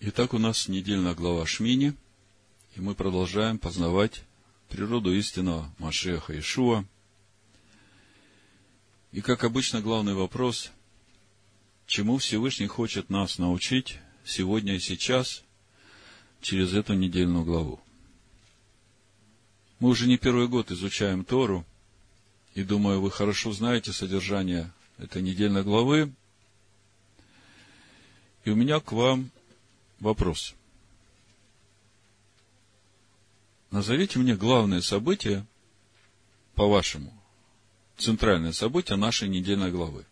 Итак, у нас недельная глава Шмини, и мы продолжаем познавать природу истинного Машиаха Иешуа. И, как обычно, главный вопрос, чему Всевышний хочет нас научить сегодня и сейчас через эту недельную главу. Мы уже не первый год изучаем Тору, и, думаю, вы хорошо знаете содержание этой недельной главы. И у меня к вам вопрос. Назовите мне главное событие, по-вашему, центральное событие нашей недельной главы.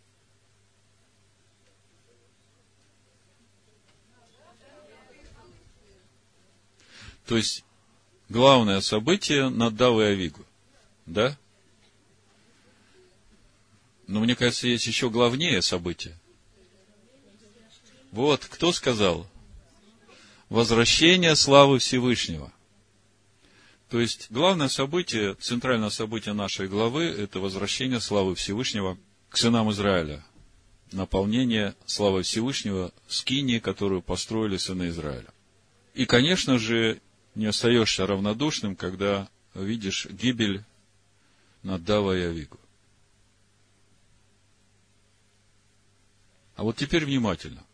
То есть, главное событие Надав и Авигу. Да? Но мне кажется, есть еще главнее событие. Вот, кто сказал? Возвращение славы Всевышнего. То есть, главное событие, центральное событие нашей главы, это возвращение славы Всевышнего к сынам Израиля. Наполнение славы Всевышнего скинии, которую построили сыны Израиля. И, конечно же, не остаешься равнодушным, когда видишь гибель Надава и Авигу. А вот теперь внимательно.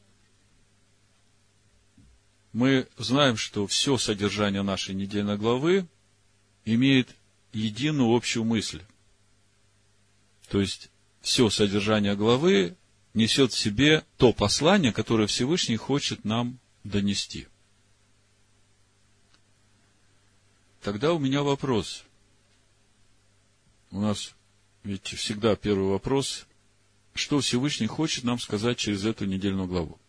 Мы знаем, что все содержание нашей недельной главы имеет единую общую мысль. То есть, все содержание главы несет в себе то послание, которое Всевышний хочет нам донести. Тогда у меня вопрос. У нас ведь всегда первый вопрос, что Всевышний хочет нам сказать через эту недельную главу.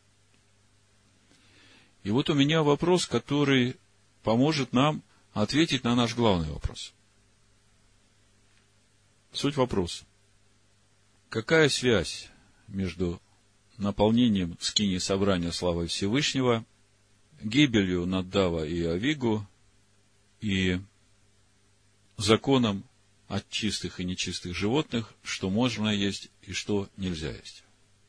И вот у меня вопрос, который поможет нам ответить на наш главный вопрос. Суть вопроса. Какая связь между наполнением скинии собрания славы Всевышнего, гибелью Надава и Авигу и законом от чистых и нечистых животных, что можно есть и что нельзя есть?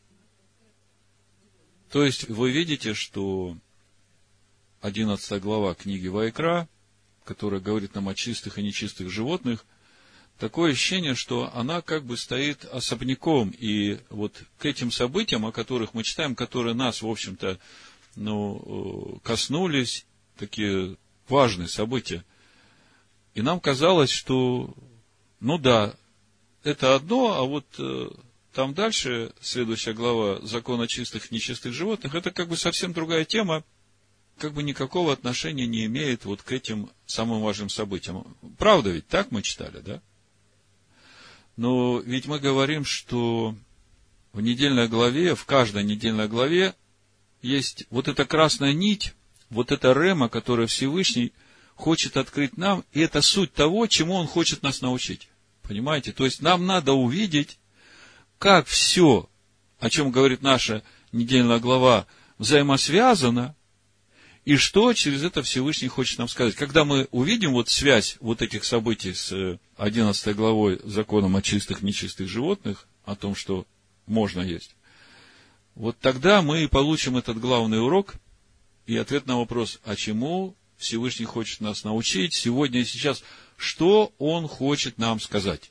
То есть, вы видите, что 11 глава книги Ваикра, которая говорит нам о чистых и нечистых животных, такое ощущение, что она как бы стоит особняком. И вот к этим событиям, о которых мы читаем, которые нас, в общем-то, коснулись, такие важные события, и нам казалось, что, это одно, а вот там дальше, следующая глава, закон о чистых и нечистых животных, это как бы совсем другая тема, как бы никакого отношения не имеет вот к этим самым важным событиям. Правда ведь, так мы читали, да? Но ведь мы говорим, что в недельной главе, в каждой недельной главе есть вот эта красная нить, вот эта рема, которую Всевышний хочет открыть нам, и это суть того, чему Он хочет нас научить. Понимаете? То есть, нам надо увидеть, как все, о чем говорит наша недельная глава, взаимосвязано, и что через это Всевышний хочет нам сказать. Когда мы увидим вот связь вот этих событий с 11 главой законом о чистых и нечистых животных, о том, что можно есть, вот тогда мы и получим этот главный урок и ответ на вопрос, а чему Всевышний хочет нас научить сегодня и сейчас, что Он хочет нам сказать.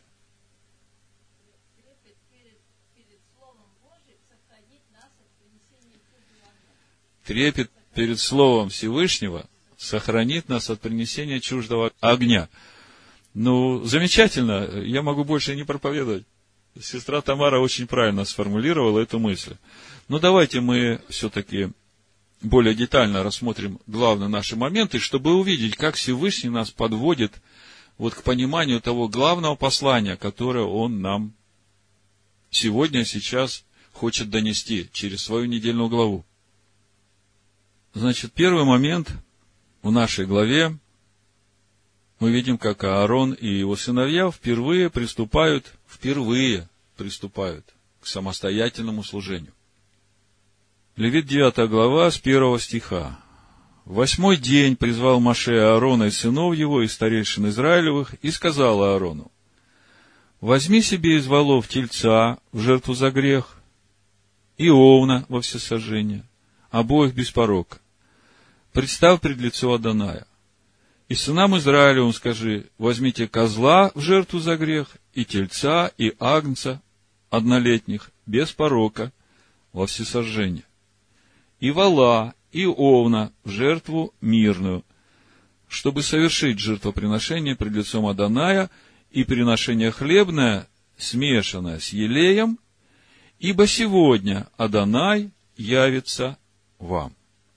Трепет перед Словом Всевышнего сохранит нас от принесения чуждого огня. Замечательно, я могу больше не проповедовать. Сестра Тамара очень правильно сформулировала эту мысль. Давайте мы все-таки более детально рассмотрим главные наши моменты, чтобы увидеть, как Всевышний нас подводит вот к пониманию того главного послания, которое Он нам сегодня, сейчас хочет донести через свою недельную главу. Значит, первый момент в нашей главе мы видим, как Аарон и его сыновья впервые приступают к самостоятельному служению. Левит 9 глава с 1 стиха. В 8-й день призвал Моше Аарона и сынов его, и старейшин Израилевых, и сказал Аарону: возьми себе из волов тельца в жертву за грех, и овна во всесожжение, обоих без порока, представь пред лицо Адоная. И сынам Израилевым скажи: возьмите козла в жертву за грех, и тельца, и агнца однолетних, без порока, во всесожжение, и вола, и овна в жертву мирную, чтобы совершить жертвоприношение пред лицом Адоная и приношение хлебное, смешанное с елеем, ибо сегодня Адонай явится вам.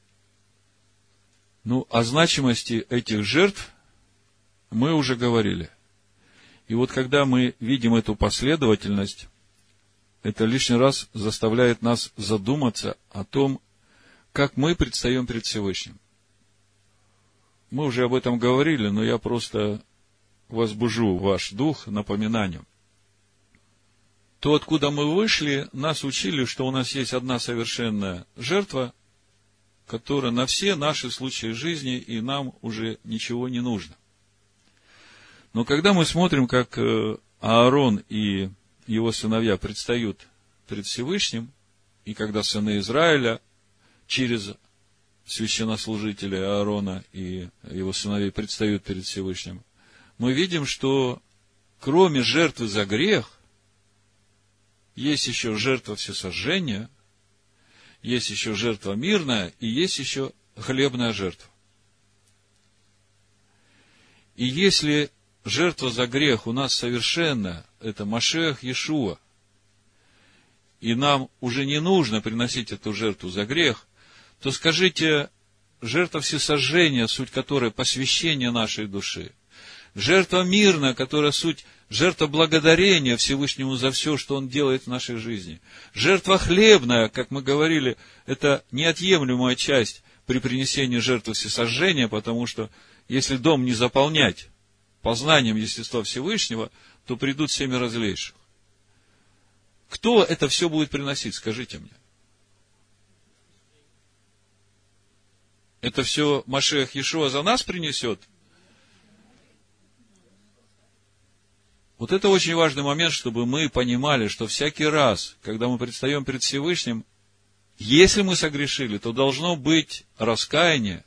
О значимости этих жертв мы уже говорили. И вот когда мы видим эту последовательность, это лишний раз заставляет нас задуматься о том, как мы предстаем пред Всевышним. Мы уже об этом говорили, но я просто возбужу ваш дух напоминанием. То, откуда мы вышли, нас учили, что у нас есть одна совершенная жертва, которая на все наши случаи жизни, и нам уже ничего не нужно. Но когда мы смотрим, как Аарон и его сыновья предстают пред Всевышним, и когда сыны Израиля через священнослужителя Аарона и его сыновей предстают перед Всевышним, мы видим, что кроме жертвы за грех, есть еще жертва всесожжения, есть еще жертва мирная, и есть еще хлебная жертва. И если жертва за грех у нас совершенная, это Машиах Иешуа, и нам уже не нужно приносить эту жертву за грех, то скажите, жертва всесожжения, суть которой посвящение нашей души, жертва мирная, которая суть жертва благодарения Всевышнему за все, что Он делает в нашей жизни, жертва хлебная, как мы говорили, это неотъемлемая часть при принесении жертвы всесожжения, потому что если дом не заполнять познанием естества Всевышнего, то придут семеро злейших. Кто это все будет приносить, скажите мне? Это все Машиах Иешуа за нас принесет? Вот это очень важный момент, чтобы мы понимали, что всякий раз, когда мы предстаем перед Всевышним, если мы согрешили, то должно быть раскаяние,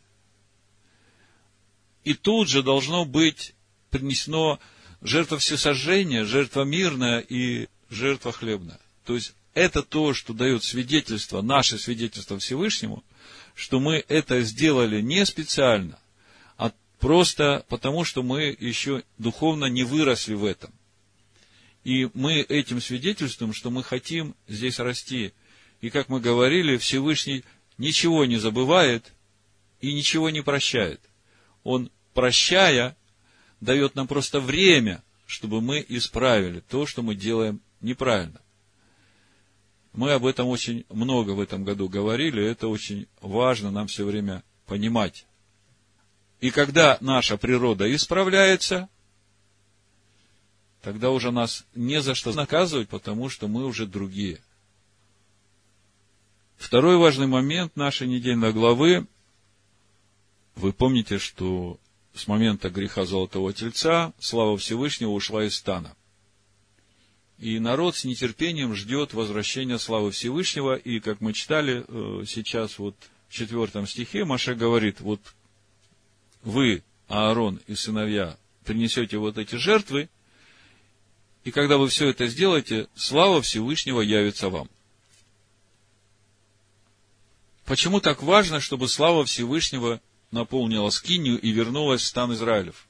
и тут же должно быть принесено жертва всесожжения, жертва мирная и жертва хлебная. То есть, это то, что дает свидетельство, наше свидетельство Всевышнему, что мы это сделали не специально, а просто потому, что мы еще духовно не выросли в этом. И мы этим свидетельствуем, что мы хотим здесь расти. И, как мы говорили, Всевышний ничего не забывает и ничего не прощает. Он, прощая, дает нам просто время, чтобы мы исправили то, что мы делаем неправильно. Мы об этом очень много в этом году говорили, это очень важно нам все время понимать. И когда наша природа исправляется, тогда уже нас не за что наказывать, потому что мы уже другие. Второй важный момент нашей недельной главы. Вы помните, что с момента греха Золотого Тельца слава Всевышнего ушла из стана. И народ с нетерпением ждет возвращения славы Всевышнего. И, как мы читали сейчас, в 4 стихе, Моше говорит, вы, Аарон и сыновья, принесете эти жертвы, и когда вы все это сделаете, слава Всевышнего явится вам. Почему так важно, чтобы слава Всевышнего наполнила скинию и вернулась в стан Израилев?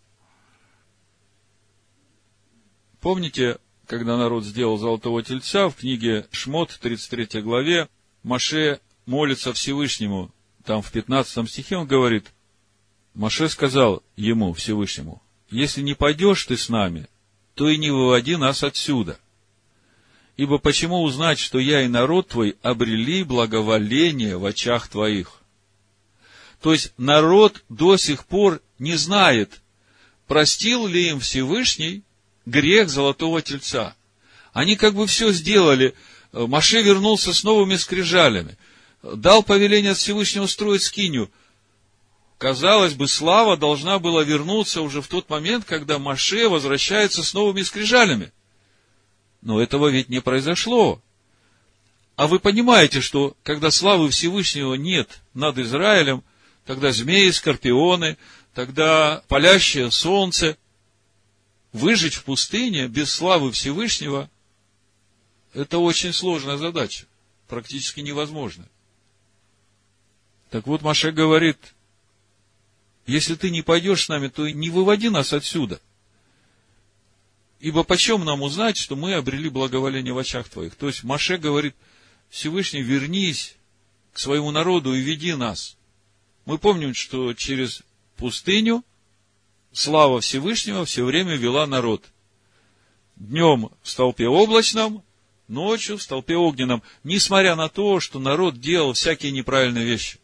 Помните, когда народ сделал Золотого Тельца, в книге Шмот, 33 главе, Моше молится Всевышнему. Там в 15 стихе он говорит, Моше сказал ему, Всевышнему, если не пойдешь ты с нами, то и не выводи нас отсюда. Ибо почему узнать, что я и народ твой обрели благоволение в очах твоих? То есть, народ до сих пор не знает, простил ли им Всевышний грех Золотого Тельца. Они как бы все сделали. Моше вернулся с новыми скрижалями. Дал повеление от Всевышнего строить скинию. Казалось бы, слава должна была вернуться уже в тот момент, когда Моше возвращается с новыми скрижалями. Но этого ведь не произошло. А вы понимаете, что когда славы Всевышнего нет над Израилем, тогда змеи, скорпионы, тогда палящее солнце. Выжить в пустыне без славы Всевышнего – это очень сложная задача, практически невозможно. Так вот, Моше говорит, если ты не пойдешь с нами, то не выводи нас отсюда. Ибо почем нам узнать, что мы обрели благоволение в очах твоих? То есть, Моше говорит, Всевышний, вернись к своему народу и веди нас. Мы помним, что через пустыню слава Всевышнего все время вела народ. Днем в столпе облачном, ночью в столпе огненном, несмотря на то, что народ делал всякие неправильные вещи.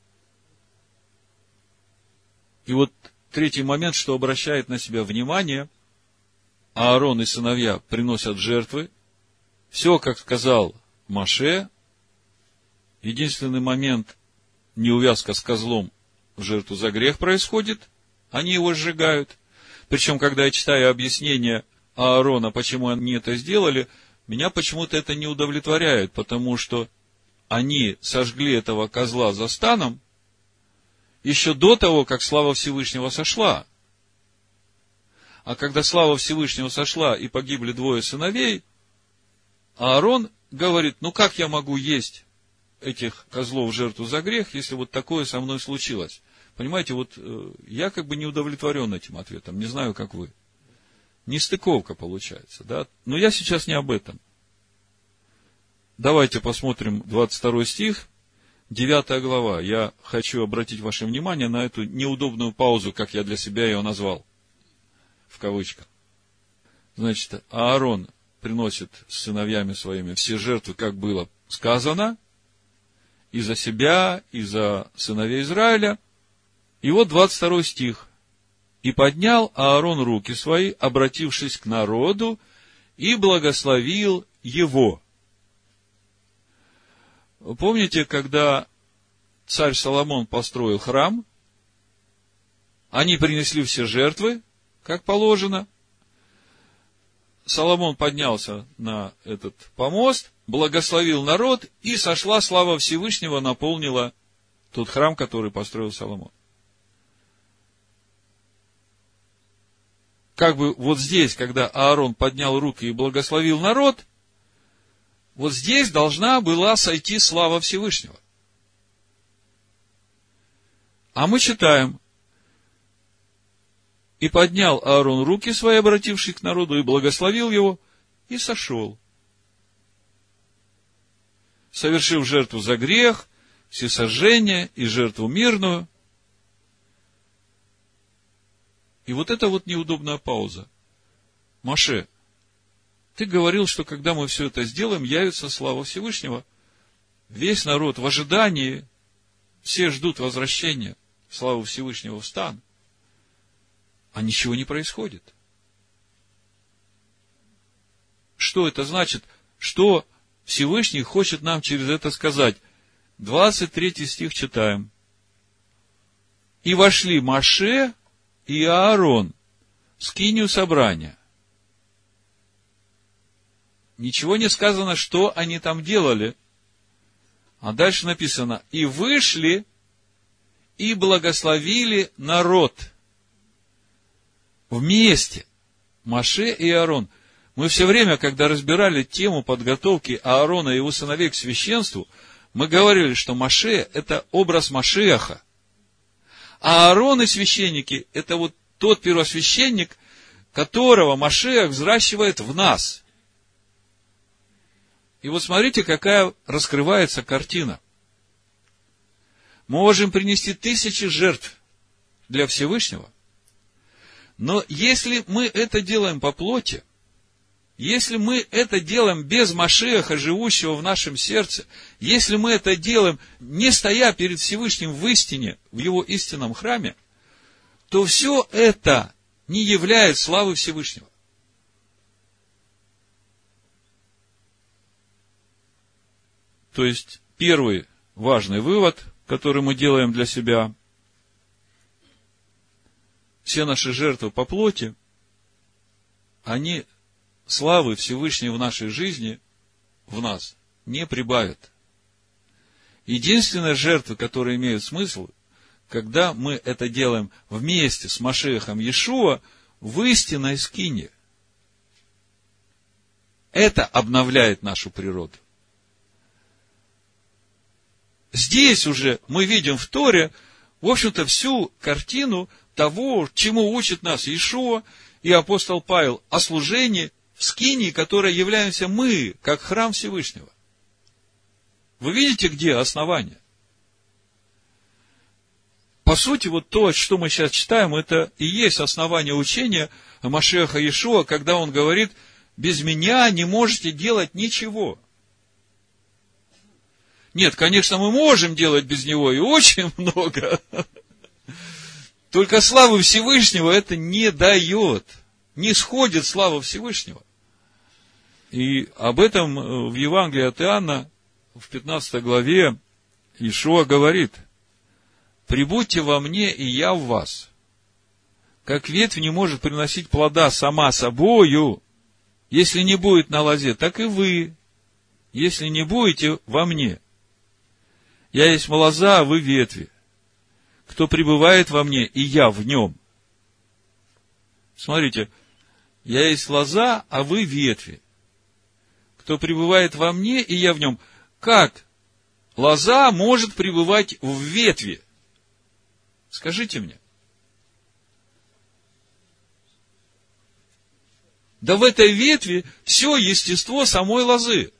И вот третий момент, что обращает на себя внимание, Аарон и сыновья приносят жертвы, все, как сказал Моше. Единственный момент, неувязка с козлом в жертву за грех происходит, они его сжигают. Причем, когда я читаю объяснение Аарона, почему они это сделали, меня почему-то это не удовлетворяет, потому что они сожгли этого козла за станом еще до того, как слава Всевышнего сошла. А когда слава Всевышнего сошла и погибли двое сыновей, Аарон говорит, ну как я могу есть этих козлов в жертву за грех, если вот такое со мной случилось? Понимаете, вот я как бы не удовлетворен этим ответом, не знаю, как вы. Нестыковка получается, да? Но я сейчас не об этом. Давайте посмотрим 22 стих, 9 глава. Я хочу обратить ваше внимание на эту неудобную паузу, как я для себя ее назвал, в кавычках. Значит, Аарон приносит с сыновьями своими все жертвы, как было сказано, и за себя, и за сыновей Израиля. И вот 22 стих. «И поднял Аарон руки свои, обратившись к народу, и благословил его». Помните, когда царь Соломон построил храм, они принесли все жертвы, как положено. Соломон поднялся на этот помост, благословил народ, и сошла слава Всевышнего, наполнила тот храм, который построил Соломон. Как бы вот здесь, когда Аарон поднял руки и благословил народ, вот здесь должна была сойти слава Всевышнего. А мы читаем, «И поднял Аарон руки свои, обратившись к народу, и благословил его, и сошел, совершив жертву за грех, всесожжение и жертву мирную». И вот это вот неудобная пауза. Моше, ты говорил, что когда мы все это сделаем, явится слава Всевышнего. Весь народ в ожидании, все ждут возвращения славы Всевышнего в стан. А ничего не происходит. Что это значит? Что Всевышний хочет нам через это сказать? 23 стих читаем. «И вошли Моше и Аарон в скинию собрания». Ничего не сказано, что они там делали. А дальше написано, «И вышли, и благословили народ». Вместе. Моше и Аарон. Мы все время, когда разбирали тему подготовки Аарона и его сыновей к священству, мы говорили, что Моше – это образ Машиаха. А Аарон и священники – это вот тот первосвященник, которого Машиах взращивает в нас. И вот смотрите, какая раскрывается картина. Мы можем принести 1000 жертв для Всевышнего, но если мы это делаем по плоти, если мы это делаем без Машиаха, живущего в нашем сердце, если мы это делаем, не стоя перед Всевышним в истине, в его истинном храме, то все это не является славой Всевышнего. То есть, первый важный вывод, который мы делаем для себя: все наши жертвы по плоти, они славы Всевышней в нашей жизни, в нас, не прибавят. Единственные жертвы, которые имеют смысл, когда мы это делаем вместе с Машиахом Иешуа в истинной скинии. Это обновляет нашу природу. Здесь уже мы видим в Торе, в общем-то, всю картину того, чему учит нас Иешуа и апостол Павел о служении в скинии, которой являемся мы, как храм Всевышнего. Вы видите, где основание? По сути, вот то, что мы сейчас читаем, это и есть основание учения Машиаха Иешуа, когда он говорит: без меня не можете делать ничего. Нет, конечно, мы можем делать без него и очень много. Только славы Всевышнего это не дает. Не сходит слава Всевышнего. И об этом в Евангелии от Иоанна, в 15 главе, Иешуа говорит: «Прибудьте во мне, и я в вас. Как ветвь не может приносить плода сама собою, если не будет на лозе, так и вы, если не будете во мне. Я есть лоза, а вы ветви. Кто пребывает во мне, и я в нем». Смотрите, я есть лоза, а вы ветви. Кто пребывает во мне, и я в нем. Как лоза может пребывать в ветви? Скажите мне. Да в этой ветви все естество самой лозы.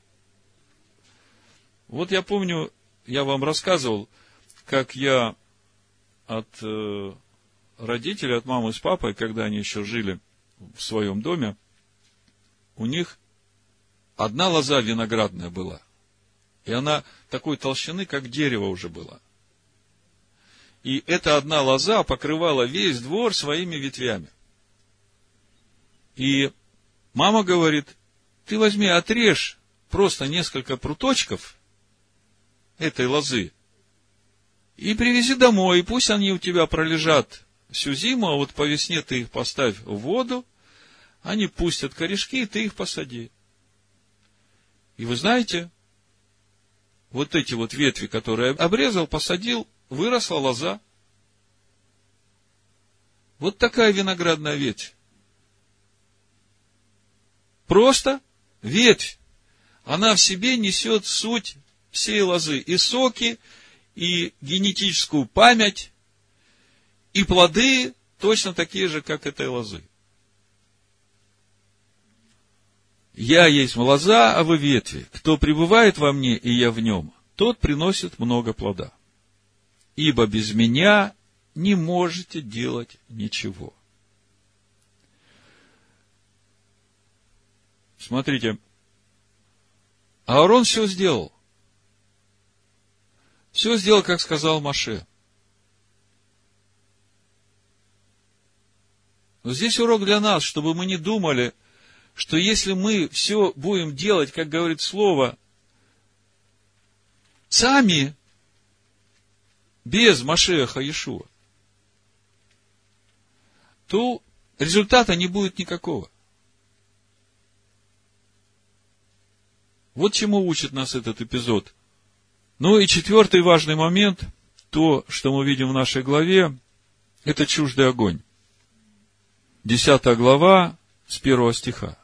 Вот я помню, я вам рассказывал, как я от родителей, от мамы с папой, когда они еще жили в своем доме, у них одна лоза виноградная была. И она такой толщины, как дерево уже была. И эта одна лоза покрывала весь двор своими ветвями. И мама говорит: ты возьми, отрежь просто несколько пруточков этой лозы и привези домой, и пусть они у тебя пролежат всю зиму, а вот по весне ты их поставь в воду, они пустят корешки, и ты их посади. И вы знаете, вот эти вот ветви, которые обрезал, посадил, выросла лоза. Вот такая виноградная ветвь. Просто ветвь. Она в себе несет суть всей лозы. И соки, и генетическую память, и плоды точно такие же, как этой лозы. Я есть лоза, а вы ветви. Кто пребывает во мне, и я в нем, тот приносит много плода. Ибо без меня не можете делать ничего. Смотрите, Аарон все сделал. Все сделал, как сказал Моше. Но здесь урок для нас, чтобы мы не думали, что если мы все будем делать, как говорит Слово, сами, без Машиаха Иешуа, то результата не будет никакого. Вот чему учит нас этот эпизод. Ну и четвертый важный момент, то, что мы видим в нашей главе, это чуждый огонь. 10 глава, с 1 стиха.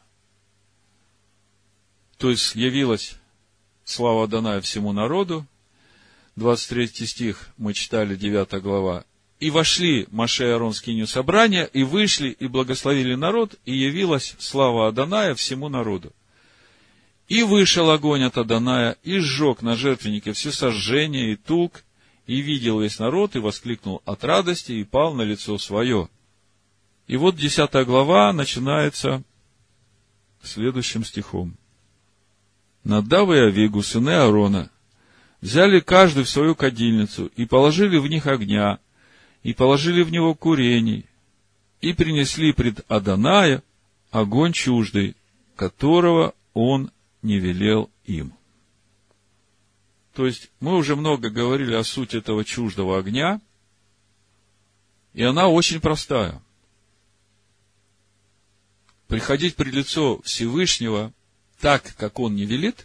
То есть, явилась слава Адоная всему народу. 23 стих мы читали, 9 глава. И вошли Моше и Аарон в скинию собрания, и вышли, и благословили народ, и явилась слава Адоная всему народу. И вышел огонь от Адоная, и сжег на жертвеннике все сожжения и тук, и видел весь народ, и воскликнул от радости, и пал на лицо свое. И вот 10 глава начинается следующим стихом. Надав и Авигу, сыны Аарона, взяли каждый в свою кадильницу, и положили в них огня, и положили в него курений, и принесли пред Адоная огонь чуждый, которого он не велел им. То есть, мы уже много говорили о сути этого чуждого огня, и она очень простая. Приходить пред лицо Всевышнего так, как он не велит,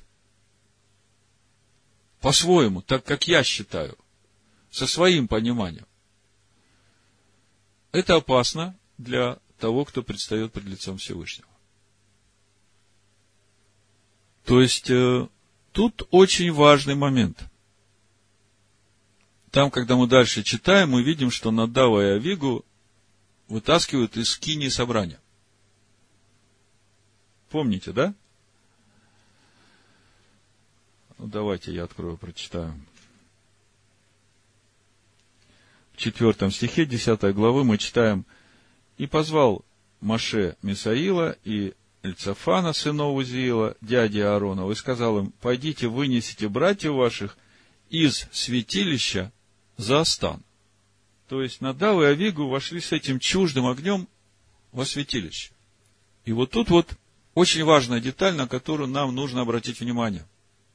по-своему, так, как я считаю, со своим пониманием. это опасно для того, кто предстает пред лицом Всевышнего. То есть, тут очень важный момент. Там, когда мы дальше читаем, мы видим, что Надава и Авигу вытаскивают из скинии собрания. Помните, да? Давайте я открою, прочитаю. В 4 стихе 10 главы мы читаем: «И позвал Моше Мисаила и Эльцафана, сынов Узиила, дяди Ааронова, и сказал им: пойдите, вынесите братьев ваших из святилища за стан». То есть Надав и Авигу вошли с этим чуждым огнем во святилище. И вот тут вот очень важная деталь, на которую нам нужно обратить внимание.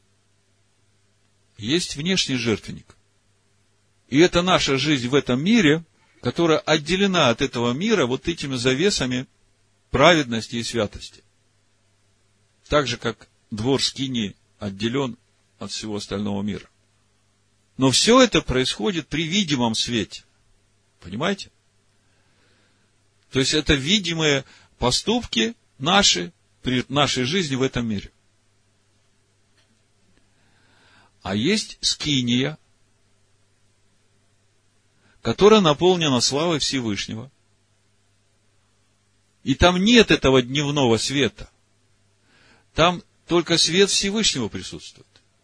Есть внешний жертвенник. И это наша жизнь в этом мире, которая отделена от этого мира вот этими завесами праведности и святости. Так же, как двор скинии отделен от всего остального мира. Но все это происходит при видимом свете. Понимаете? То есть, это видимые поступки наши при нашей жизни в этом мире. А есть скиния, которая наполнена славой Всевышнего. И там нет этого дневного света. Там только свет Всевышнего присутствует.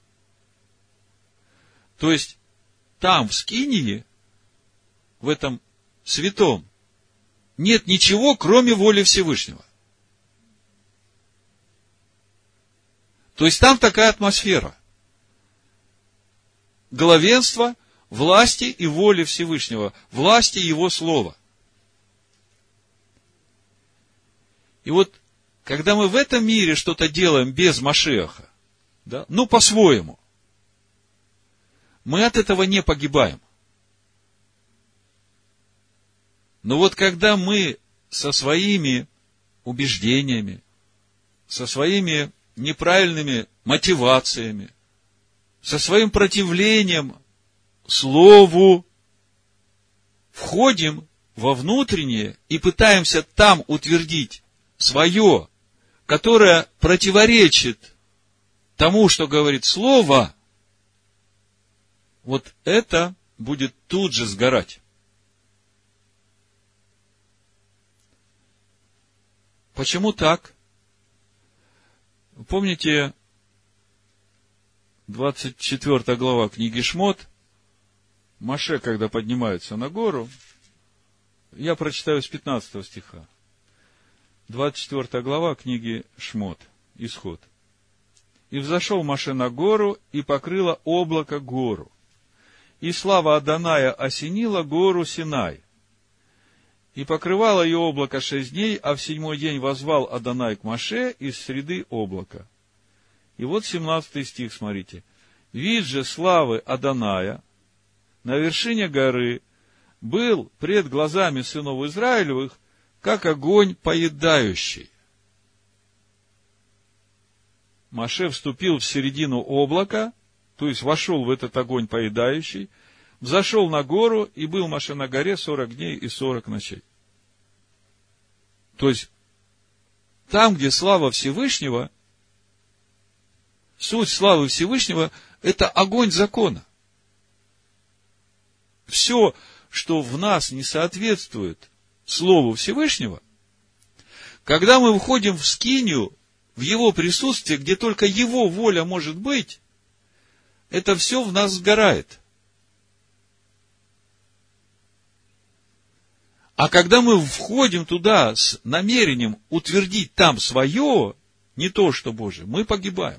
То есть, там, в скинии, в этом святом, нет ничего, кроме воли Всевышнего. То есть, там такая атмосфера. Главенство власти и воли Всевышнего, власти Его Слова. И вот, когда мы в этом мире что-то делаем без Машиаха, да, ну, по-своему, мы от этого не погибаем. Но вот когда мы со своими убеждениями, со своими неправильными мотивациями, со своим противлением Слову входим во внутреннее и пытаемся там утвердить свое, которое противоречит тому, что говорит Слово, вот это будет тут же сгорать. Почему так? Помните, 24 глава книги Шмот, Моше, когда поднимается на гору, я прочитаю с 15 стиха. 24 глава книги Шмот, Исход. «И взошел Моше на гору, и покрыло облако гору. И слава Адоная осенила гору Синай. И покрывало ее облако 6 дней, а в 7-й день воззвал Адонай к Моше из среды облака». И вот 17 стих, смотрите. «Вид же славы Адоная на вершине горы был пред глазами сынов Израилевых, как огонь поедающий». Моше вступил в середину облака, то есть вошел в этот огонь поедающий, взошел на гору, и был Моше на горе 40 дней и 40 ночей. То есть, там, где слава Всевышнего, суть славы Всевышнего – это огонь закона. Все, что в нас не соответствует Слову Всевышнего, когда мы входим в скинию, в Его присутствие, где только Его воля может быть, это все в нас сгорает. А когда мы входим туда с намерением утвердить там свое, не то, что Божие, мы погибаем.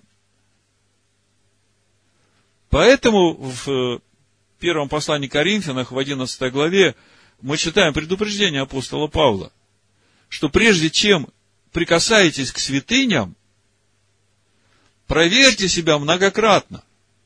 Поэтому в первом послании к Коринфянам, в 11 главе, мы читаем предупреждение апостола Павла, что прежде чем прикасаетесь к святыням, проверьте себя многократно.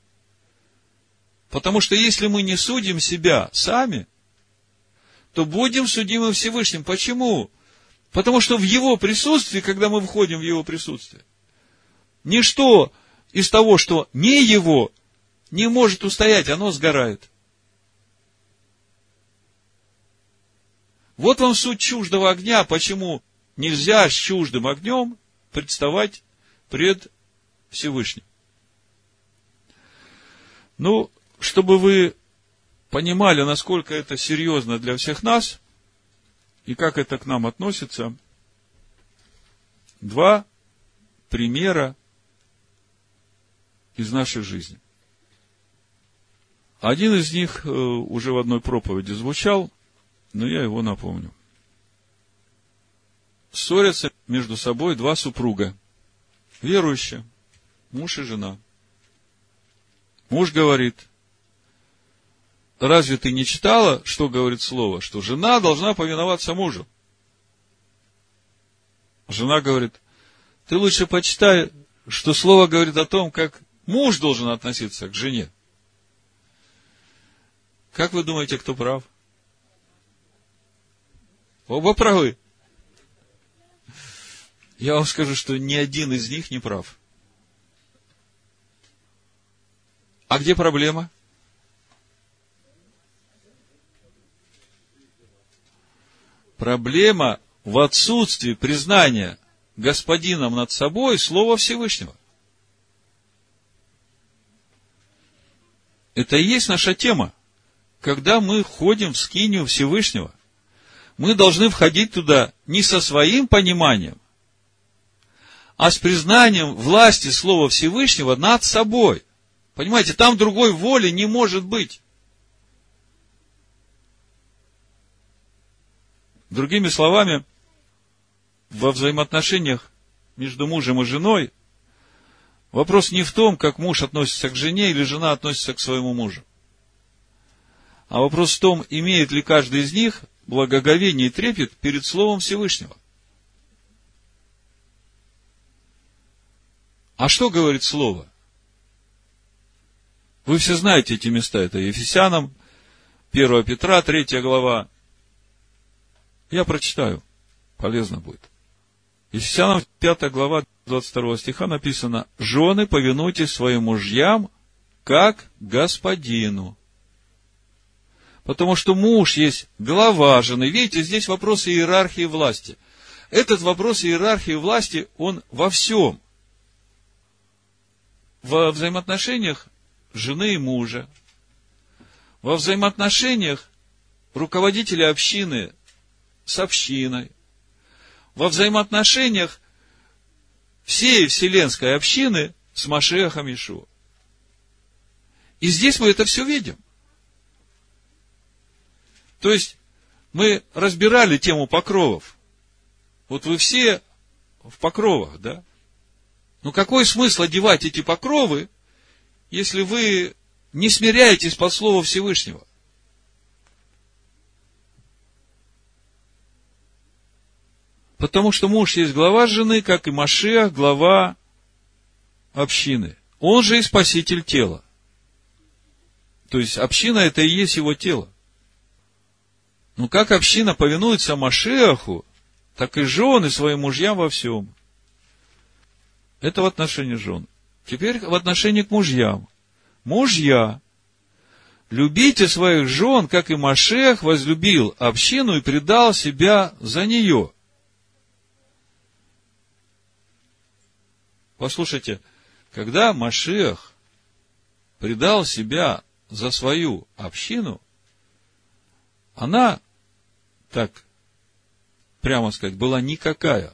Потому что если мы не судим себя сами, то будем судимы Всевышним. Почему? Потому что в Его присутствии, когда мы входим в Его присутствие, ничто из того, что не Его, не может устоять, оно сгорает. Вот вам суть чуждого огня, почему нельзя с чуждым огнем представать пред Всевышним. Ну, чтобы вы понимали, насколько это серьезно для всех нас, и как это к нам относится, два примера из нашей жизни. Один из них уже в одной проповеди звучал, но я его напомню. Ссорятся между собой два супруга, верующие, муж и жена. Муж говорит: разве ты не читала, что говорит слово, что жена должна повиноваться мужу? Жена говорит: ты лучше почитай, что слово говорит о том, как муж должен относиться к жене. Как вы думаете, кто прав? Оба правы. Я вам скажу, что ни один из них не прав. А где проблема? Проблема в отсутствии признания господином над собой слова Всевышнего. Это и есть наша тема. Когда мы входим в скинию Всевышнего, мы должны входить туда не со своим пониманием, а с признанием власти слова Всевышнего над собой. Понимаете, там другой воли не может быть. Другими словами, во взаимоотношениях между мужем и женой вопрос не в том, как муж относится к жене или жена относится к своему мужу. А вопрос в том, имеет ли каждый из них благоговение и трепет перед Словом Всевышнего. А что говорит Слово? Вы все знаете эти места. Это Ефесянам, 1 Петра, 3 глава. Я прочитаю. Полезно будет. Ефесянам, 5 глава, 22 стиха написано: «Жены, повинуйтесь своим мужьям, как господину». Потому что муж есть глава жены. Видите, здесь вопрос иерархии власти. Этот вопрос иерархии власти, он во всем. Во взаимоотношениях жены и мужа, во взаимоотношениях руководителя общины с общиной, во взаимоотношениях всей вселенской общины с Машиахом Иешуа. И здесь мы это все видим. То есть, мы разбирали тему покровов. Вот вы все в покровах, да? Ну, какой смысл одевать эти покровы, если вы не смиряетесь под Слово Всевышнего? Потому что муж есть глава жены, как и Машиах, глава общины. Он же и спаситель тела. То есть, община это и есть его тело. Но как община повинуется Машиаху, так и жены своим мужьям во всем. Это в отношении жен. Теперь в отношении к мужьям. Мужья, любите своих жен, как и Машиах возлюбил общину и предал себя за нее. Послушайте, когда Машиах предал себя за свою общину, она, так прямо сказать, была никакая.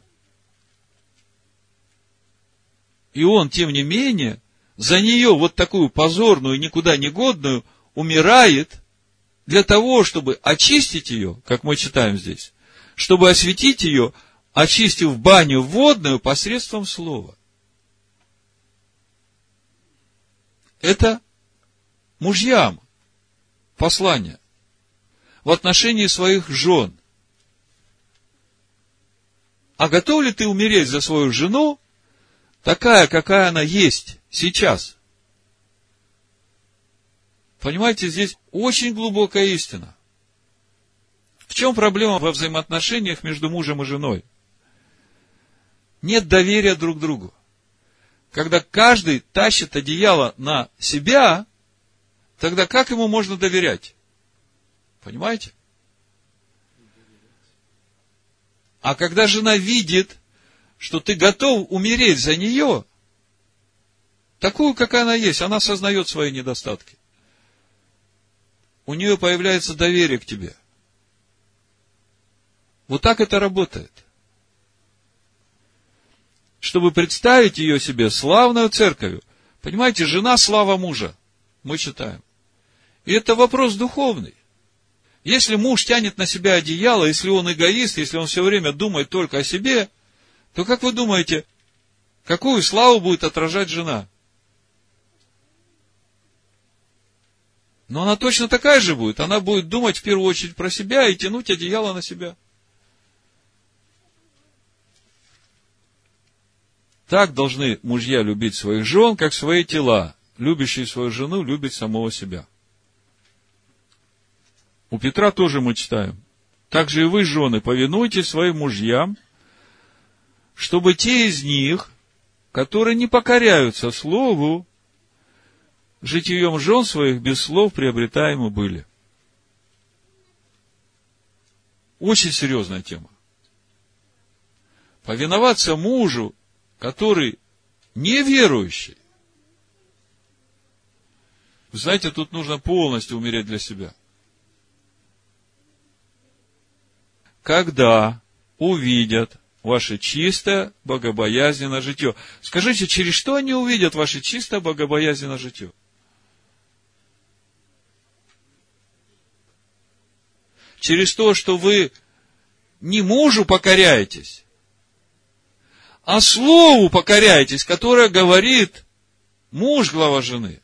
И он, тем не менее, за нее вот такую позорную, никуда не годную, умирает для того, чтобы очистить ее, как мы читаем здесь, чтобы осветить ее, очистив баню водную посредством слова. Это мужьям послание в отношении своих жен. А готов ли ты умереть за свою жену, такая, какая она есть сейчас? Понимаете, здесь очень глубокая истина. В чем проблема во взаимоотношениях между мужем и женой? Нет доверия друг к другу. Когда каждый тащит одеяло на себя, тогда как ему можно доверять? Понимаете? А когда жена видит, что ты готов умереть за нее, такую, какая она есть, она осознает свои недостатки. У нее появляется доверие к тебе. Вот так это работает. Чтобы представить ее себе славную церковью. Понимаете, жена — слава мужа. Мы читаем. И это вопрос духовный. Если муж тянет на себя одеяло, если он эгоист, если он все время думает только о себе, то как вы думаете, какую славу будет отражать жена? Но она точно такая же будет. Она будет думать в первую очередь про себя и тянуть одеяло на себя. Так должны мужья любить своих жен, как свои тела. Любящий свою жену любит самого себя. У Петра тоже мы читаем. Также и вы, жены, повинуйтесь своим мужьям, чтобы те из них, которые не покоряются слову, житием жен своих без слов приобретаемы были. Очень серьезная тема. Повиноваться мужу, который неверующий. Вы знаете, тут нужно полностью умереть для себя. Когда увидят ваше чистое, богобоязненное житье. Скажите, через что они увидят ваше чистое, богобоязненное житье? Через то, что вы не мужу покоряетесь, а слову покоряетесь, которое говорит муж, глава жены.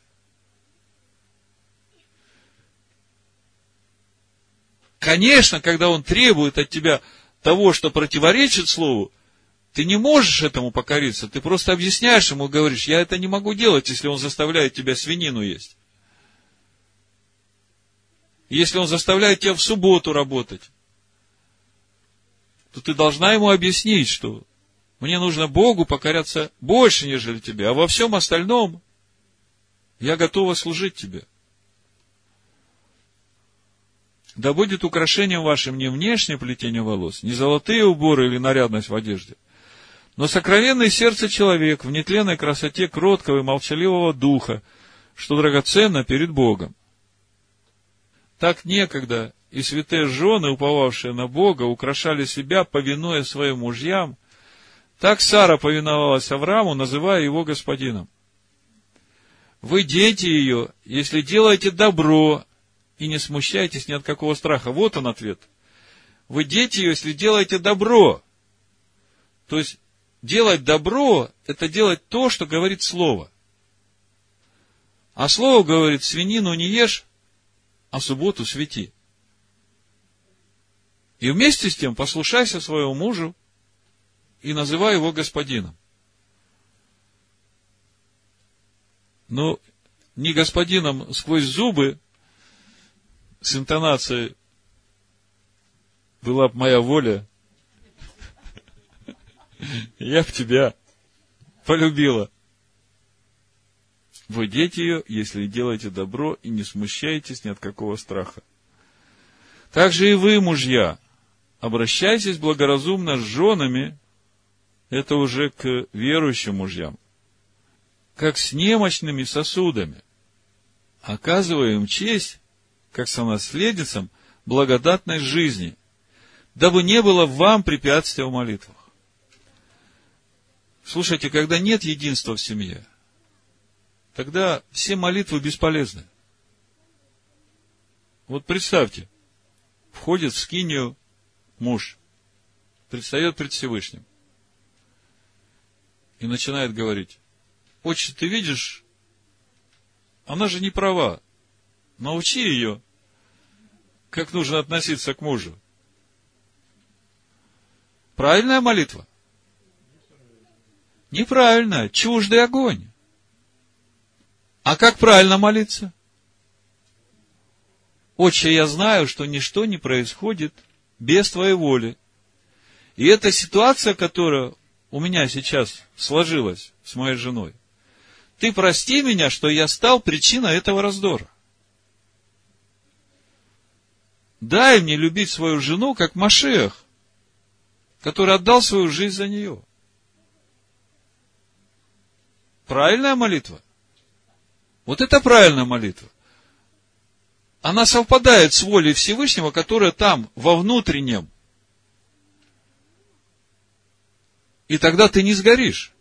Конечно, когда он требует от тебя того, что противоречит слову, ты не можешь этому покориться. Ты просто объясняешь ему, говоришь, я это не могу делать, если он заставляет тебя свинину есть. Если он заставляет тебя в субботу работать, то ты должна ему объяснить, что мне нужно Богу покоряться больше, нежели тебе, а во всем остальном я готова служить тебе. Да будет украшением вашим не внешнее плетение волос, не золотые уборы или нарядность в одежде, но сокровенное сердце человек в нетленной красоте кроткого и молчаливого духа, что драгоценно перед Богом. Так некогда и святые жены, уповавшие на Бога, украшали себя, повинуя своим мужьям. Так Сара повиновалась Аврааму, называя его господином. Вы дети ее, если делаете добро, и не смущайтесь ни от какого страха. Вот он ответ. Вы дети ее, если делаете добро. То есть, делать добро – это делать то, что говорит Слово. А Слово говорит, свинину не ешь, а субботу свети. И вместе с тем послушайся своему мужу и называй его господином. Но не господином сквозь зубы, с интонацией «была б моя воля, я б тебя полюбила». Вы дети ее, если делаете добро и не смущаетесь ни от какого страха. Также и вы, мужья, обращайтесь благоразумно с женами, это уже к верующим мужьям, как с немощными сосудами, оказывая им честь, как сонаследницам благодатной жизни, дабы не было вам препятствия в молитвах. Слушайте, когда нет единства в семье, тогда все молитвы бесполезны. Вот представьте, входит в скинию муж, предстает пред Всевышним и начинает говорить: «Отче, ты видишь, она же не права. Научи ее, как нужно относиться к мужу». Правильная молитва? Неправильная, чуждый огонь. А как правильно молиться? Отче, я знаю, что ничто не происходит без твоей воли. И эта ситуация, которая у меня сейчас сложилась с моей женой, ты прости меня, что я стал причиной этого раздора. Дай мне любить свою жену, как Машиах. который отдал свою жизнь за нее. Правильная молитва? Вот это правильная молитва. Она совпадает с волей Всевышнего, которая там, во внутреннем. И тогда ты не сгоришь.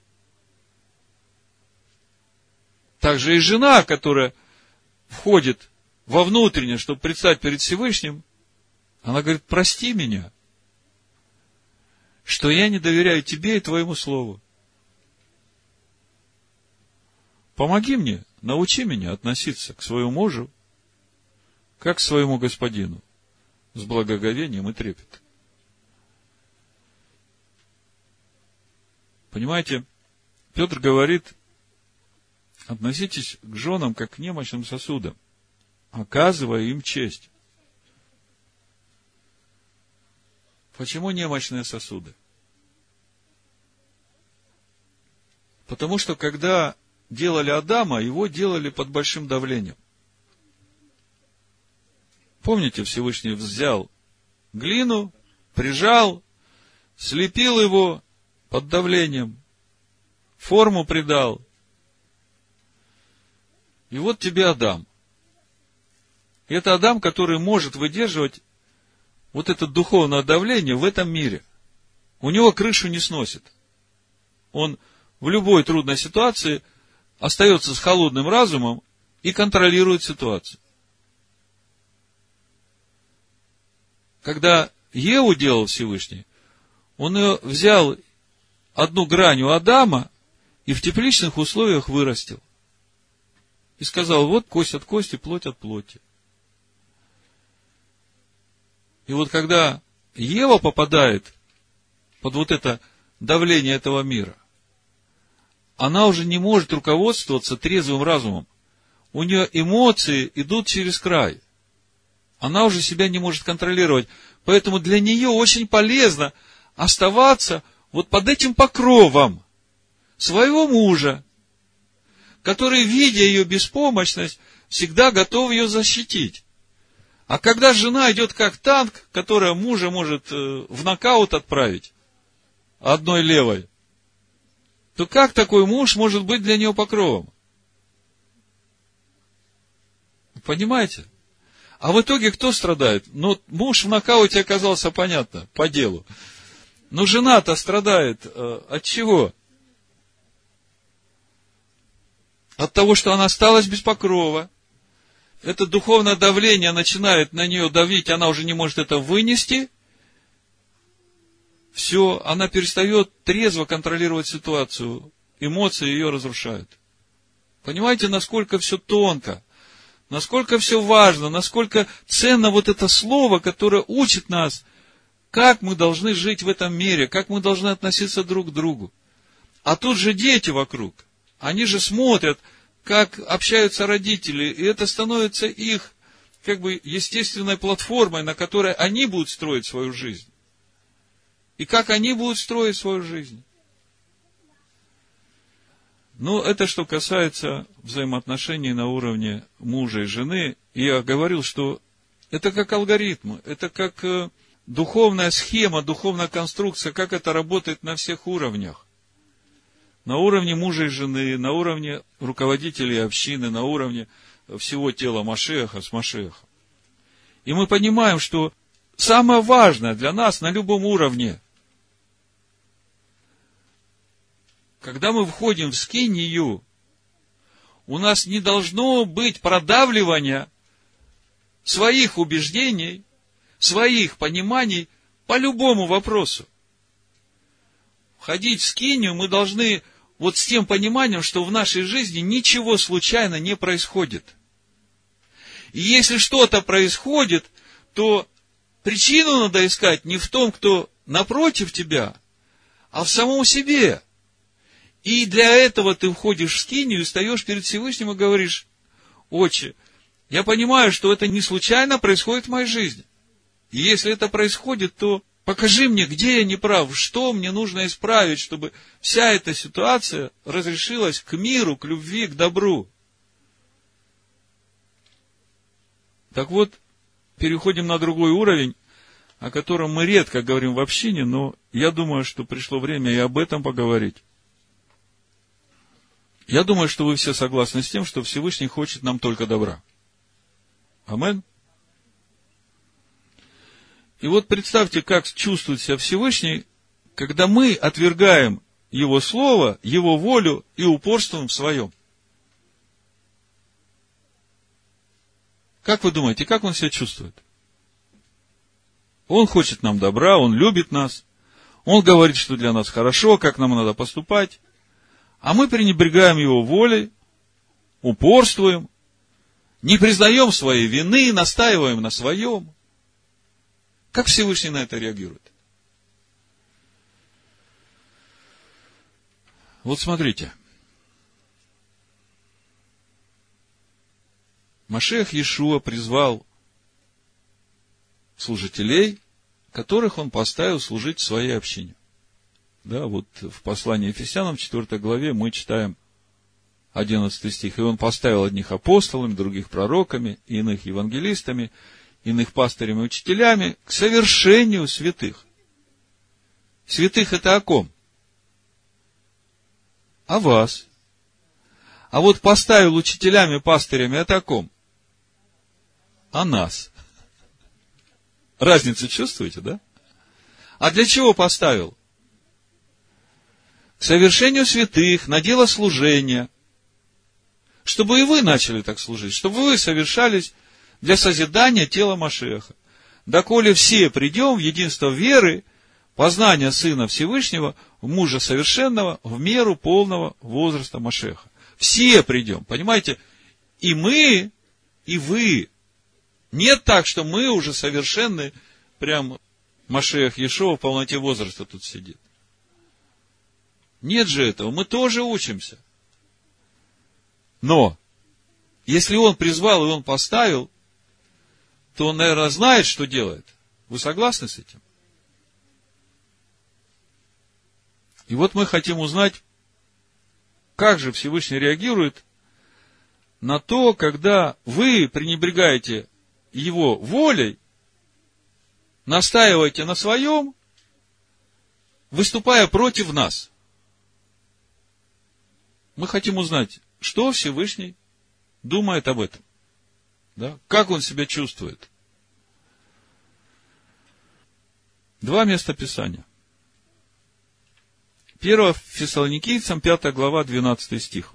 Также и жена, которая входит во внутреннее, чтобы предстать перед Всевышним, она говорит: прости меня, что я не доверяю тебе и твоему слову. Помоги мне, научи меня относиться к своему мужу, как к своему господину, с благоговением и трепетом. Понимаете, Петр говорит: относитесь к женам как к немощным сосудам, оказывая им честь. Почему немощные сосуды? Потому что, когда делали Адама, его делали под большим давлением. Помните, Всевышний взял глину, прижал, слепил его под давлением, форму придал. И вот тебе Адам. И это Адам, который может выдерживать вот это духовное давление в этом мире. У него крышу не сносит. Он в любой трудной ситуации остается с холодным разумом и контролирует ситуацию. Когда Еву делал Всевышний, он ее взял одну грань у Адама и в тепличных условиях вырастил. И сказал: вот кость от кости, плоть от плоти. И вот когда Ева попадает под вот это давление этого мира, она уже не может руководствоваться трезвым разумом. У нее эмоции идут через край. Она уже себя не может контролировать. Поэтому для нее очень полезно оставаться вот под этим покровом своего мужа, который, видя ее беспомощность, всегда готов ее защитить. А когда жена идет как танк, которая мужа может в нокаут отправить одной левой, то как такой муж может быть для нее покровом? Понимаете? А в итоге кто страдает? Ну, муж в нокауте оказался, понятно, по делу. Но жена-то страдает от чего? От того, что она осталась без покрова. Это духовное давление начинает на нее давить, она уже не может это вынести. Все, она перестает трезво контролировать ситуацию. Эмоции ее разрушают. Понимаете, насколько все тонко, насколько все важно, насколько ценно вот это слово, которое учит нас, как мы должны жить в этом мире, как мы должны относиться друг к другу. А тут же дети вокруг. Они же смотрят, как общаются родители, и это становится их, как бы, естественной платформой, на которой они будут строить свою жизнь. И как они будут строить свою жизнь. Ну, это что касается взаимоотношений на уровне мужа и жены. Я говорил, что это как алгоритм, это как духовная схема, духовная конструкция, как это работает на всех уровнях. На уровне мужа и жены, на уровне руководителей общины, на уровне всего тела Машиаха с Машиахом. И мы понимаем, что самое важное для нас на любом уровне, когда мы входим в скинию, у нас не должно быть продавливания своих убеждений, своих пониманий по любому вопросу. Входить в скинию мы должны вот с тем пониманием, что в нашей жизни ничего случайно не происходит. И если что-то происходит, то причину надо искать не в том, кто напротив тебя, а в самом себе. И для этого ты входишь в скинию и встаешь перед Всевышним и говоришь: Отче, я понимаю, что это не случайно происходит в моей жизни. И если это происходит, то покажи мне, где я не прав, что мне нужно исправить, чтобы вся эта ситуация разрешилась к миру, к любви, к добру. Так вот, переходим на другой уровень. о котором мы редко говорим в общине, но я думаю, что пришло время и об этом поговорить. Я думаю, что вы все согласны с тем, что Всевышний хочет нам только добра. Амин. И вот представьте, как чувствует себя Всевышний, когда мы отвергаем Его Слово, Его волю и упорствуем в своем. Как вы думаете, как Он себя чувствует? Он хочет нам добра, Он любит нас, Он говорит, что для нас хорошо, как нам надо поступать, а мы пренебрегаем Его волей, упорствуем, не признаем своей вины, настаиваем на своем. Как Всевышний на это реагирует? Вот смотрите. Машиах Иешуа призвал служителей, которых он поставил служить в своей общине. Да, вот в послании Ефесянам, 4 главе, мы читаем 11 стих. И он поставил одних апостолами, других пророками, иных евангелистами, иных пастырями и учителями к совершению святых. Святых это о ком? О вас. А вот поставил учителями, пастырями это о ком? О нас. Разницу чувствуете, да? А для чего поставил? К совершению святых, на дело служения. Чтобы и вы начали так служить, чтобы вы совершались для созидания тела Машиаха. Доколе все придем в единство веры, познания Сына Всевышнего, в мужа совершенного, в меру полного возраста Машиаха. Все придем, понимаете? И мы, и вы. Нет так, что мы уже совершенны, прям Машиах Иешуа в полноте возраста тут сидит. Нет же этого, мы тоже учимся. Но, если он призвал и он поставил, то он, наверное, знает, что делает. Вы согласны с этим? И вот мы хотим узнать, как же Всевышний реагирует на то, когда вы пренебрегаете Его волей, настаиваете на своем, выступая против нас. Мы хотим узнать, что Всевышний думает об этом. Да? Как он себя чувствует. 2 места Писания. 1 Фессалоникийцам, 5 глава, 12 стих.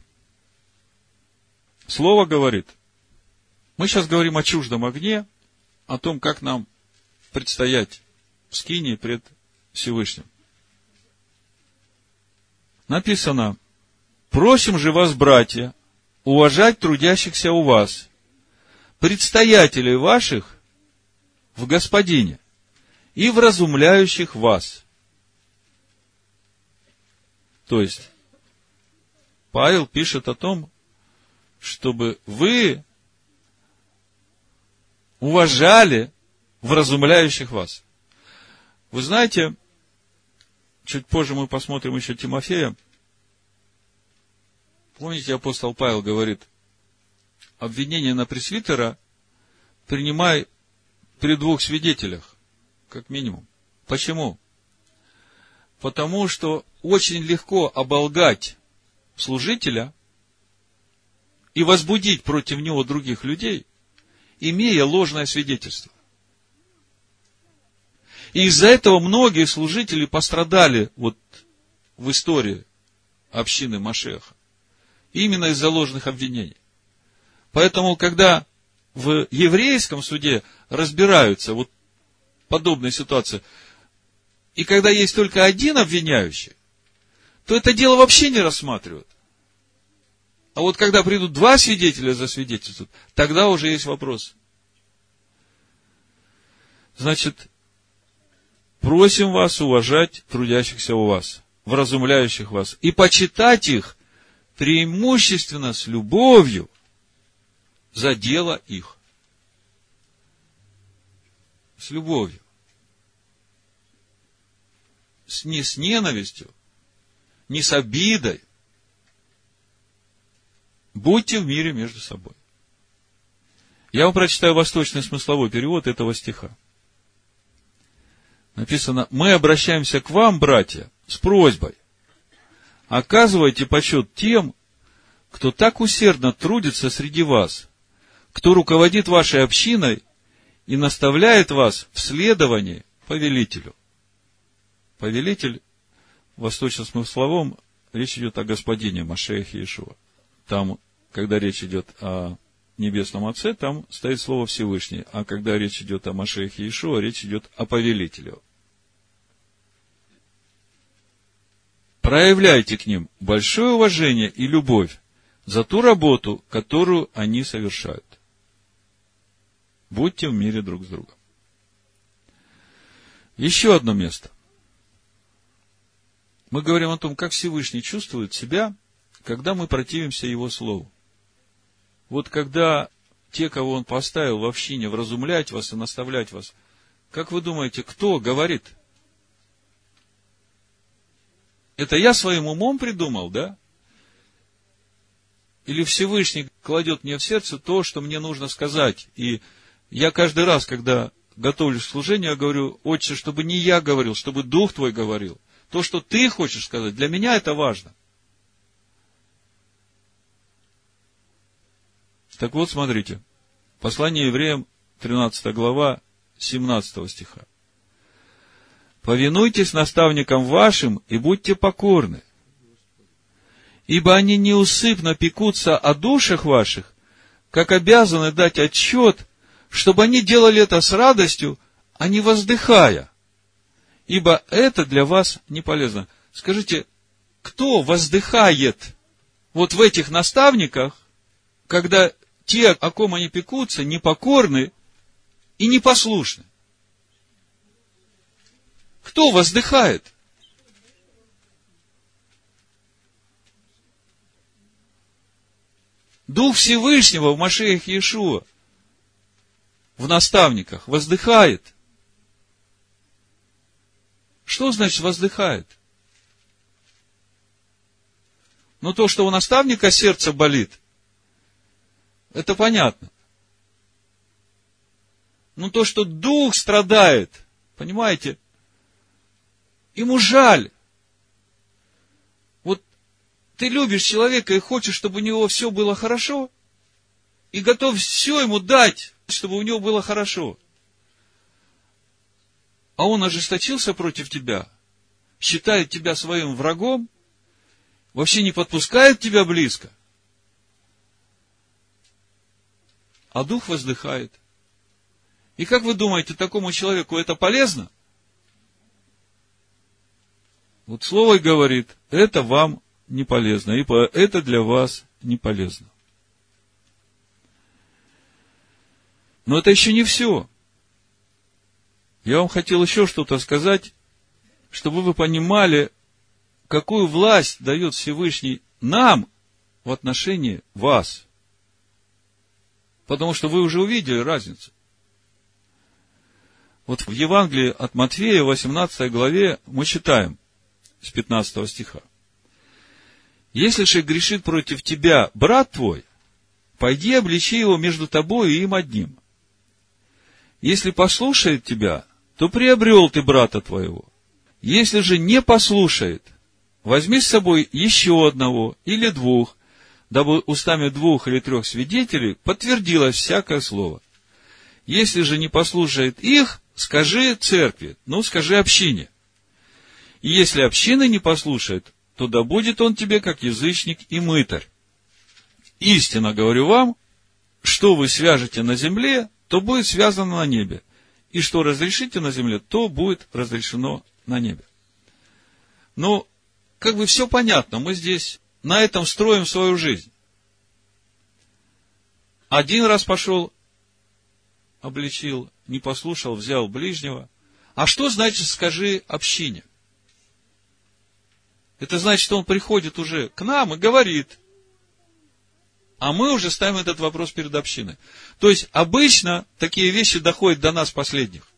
Слово говорит. Мы сейчас говорим о чуждом огне, о том, как нам предстоять в скинии пред Всевышним. Написано: «Просим же вас, братья, уважать трудящихся у вас, предстоятелей ваших в Господине и вразумляющих вас». То есть, Павел пишет о том, чтобы вы уважали вразумляющих вас. Вы знаете, чуть позже мы посмотрим еще Тимофея. Помните, апостол Павел говорит: обвинение на пресвитера принимай при 2 свидетелях, как минимум. Почему? Потому что очень легко оболгать служителя и возбудить против него других людей, имея ложное свидетельство. И из-за этого многие служители пострадали вот в истории общины Машиаха. Именно из-за ложных обвинений. Поэтому, когда в еврейском суде разбираются вот подобные ситуации, и когда есть только один обвиняющий, то это дело вообще не рассматривают. А вот когда придут 2 свидетеля засвидетельствуют, тогда уже есть вопрос. Значит, просим вас уважать трудящихся у вас, вразумляющих вас, и почитать их преимущественно с любовью за дело их. С любовью. Не с ненавистью, не с обидой. Будьте в мире между собой. Я вам прочитаю восточный смысловой перевод этого стиха. Написано: мы обращаемся к вам, братья, с просьбой. Оказывайте почет тем, кто так усердно трудится среди вас, кто руководит вашей общиной и наставляет вас в следовании повелителю. Повелитель, восточным смысловом, речь идет о господине Машиахе Иешуа. Там, когда речь идет о Небесном Отце, там стоит слово Всевышний, а когда речь идет о Машиахе Иешуа, речь идет о повелителе. Проявляйте к ним большое уважение и любовь за ту работу, которую они совершают. Будьте в мире друг с другом. Еще одно место. Мы говорим о том, как Всевышний чувствует себя, когда мы противимся Его Слову. Вот когда те, кого Он поставил в общине вразумлять вас и наставлять вас, как вы думаете, кто говорит? Это я своим умом придумал, да? Или Всевышний кладет мне в сердце то, что мне нужно сказать? И я каждый раз, когда готовлюсь к служению, я говорю: Отче, чтобы не я говорил, чтобы Дух Твой говорил. То, что Ты хочешь сказать, для меня это важно. Так вот, смотрите. Послание евреям, 13 глава, 17 стиха. «Повинуйтесь наставникам вашим и будьте покорны, ибо они неусыпно пекутся о душах ваших, как обязаны дать отчет, чтобы они делали это с радостью, а не воздыхая, ибо это для вас не полезно». Скажите, кто воздыхает вот в этих наставниках, когда те, о ком они пекутся, непокорны и непослушны? Кто воздыхает? Дух Всевышнего в Машиахе Иешуа, в наставниках, воздыхает. Что значит воздыхает? Ну, то, что у наставника сердце болит, это понятно. Но то, что дух страдает, понимаете, ему жаль. Вот ты любишь человека и хочешь, чтобы у него все было хорошо, и готов все ему дать, чтобы у него было хорошо. А он ожесточился против тебя, считает тебя своим врагом, вообще не подпускает тебя близко. А дух воздыхает. И как вы думаете, такому человеку это полезно? Вот Слово говорит: это вам не полезно, ибо это для вас не полезно. Но это еще не все. Я вам хотел еще что-то сказать, чтобы вы понимали, какую власть дает Всевышний нам в отношении вас. Потому что вы уже увидели разницу. Вот в Евангелии от Матфея, 18 главе, мы читаем с 15 стиха. «Если же грешит против тебя брат твой, пойди обличи его между тобой и им одним. Если послушает тебя, то приобрел ты брата твоего. Если же не послушает, возьми с собой еще одного или двух, дабы устами 2 или 3 свидетелей подтвердилось всякое слово. Если же не послушает их, скажи церкви, скажи общине. И если община не послушает, то да будет он тебе как язычник и мытарь. Истинно говорю вам, что вы свяжете на земле, то будет связано на небе. И что разрешите на земле, то будет разрешено на небе». Ну, как бы все понятно, мы здесь на этом строим свою жизнь. Один раз пошел, обличил, не послушал, взял ближнего. А что значит «скажи общине»? Это значит, что он приходит уже к нам и говорит, а мы уже ставим этот вопрос перед общиной. То есть, обычно такие вещи доходят до нас последних.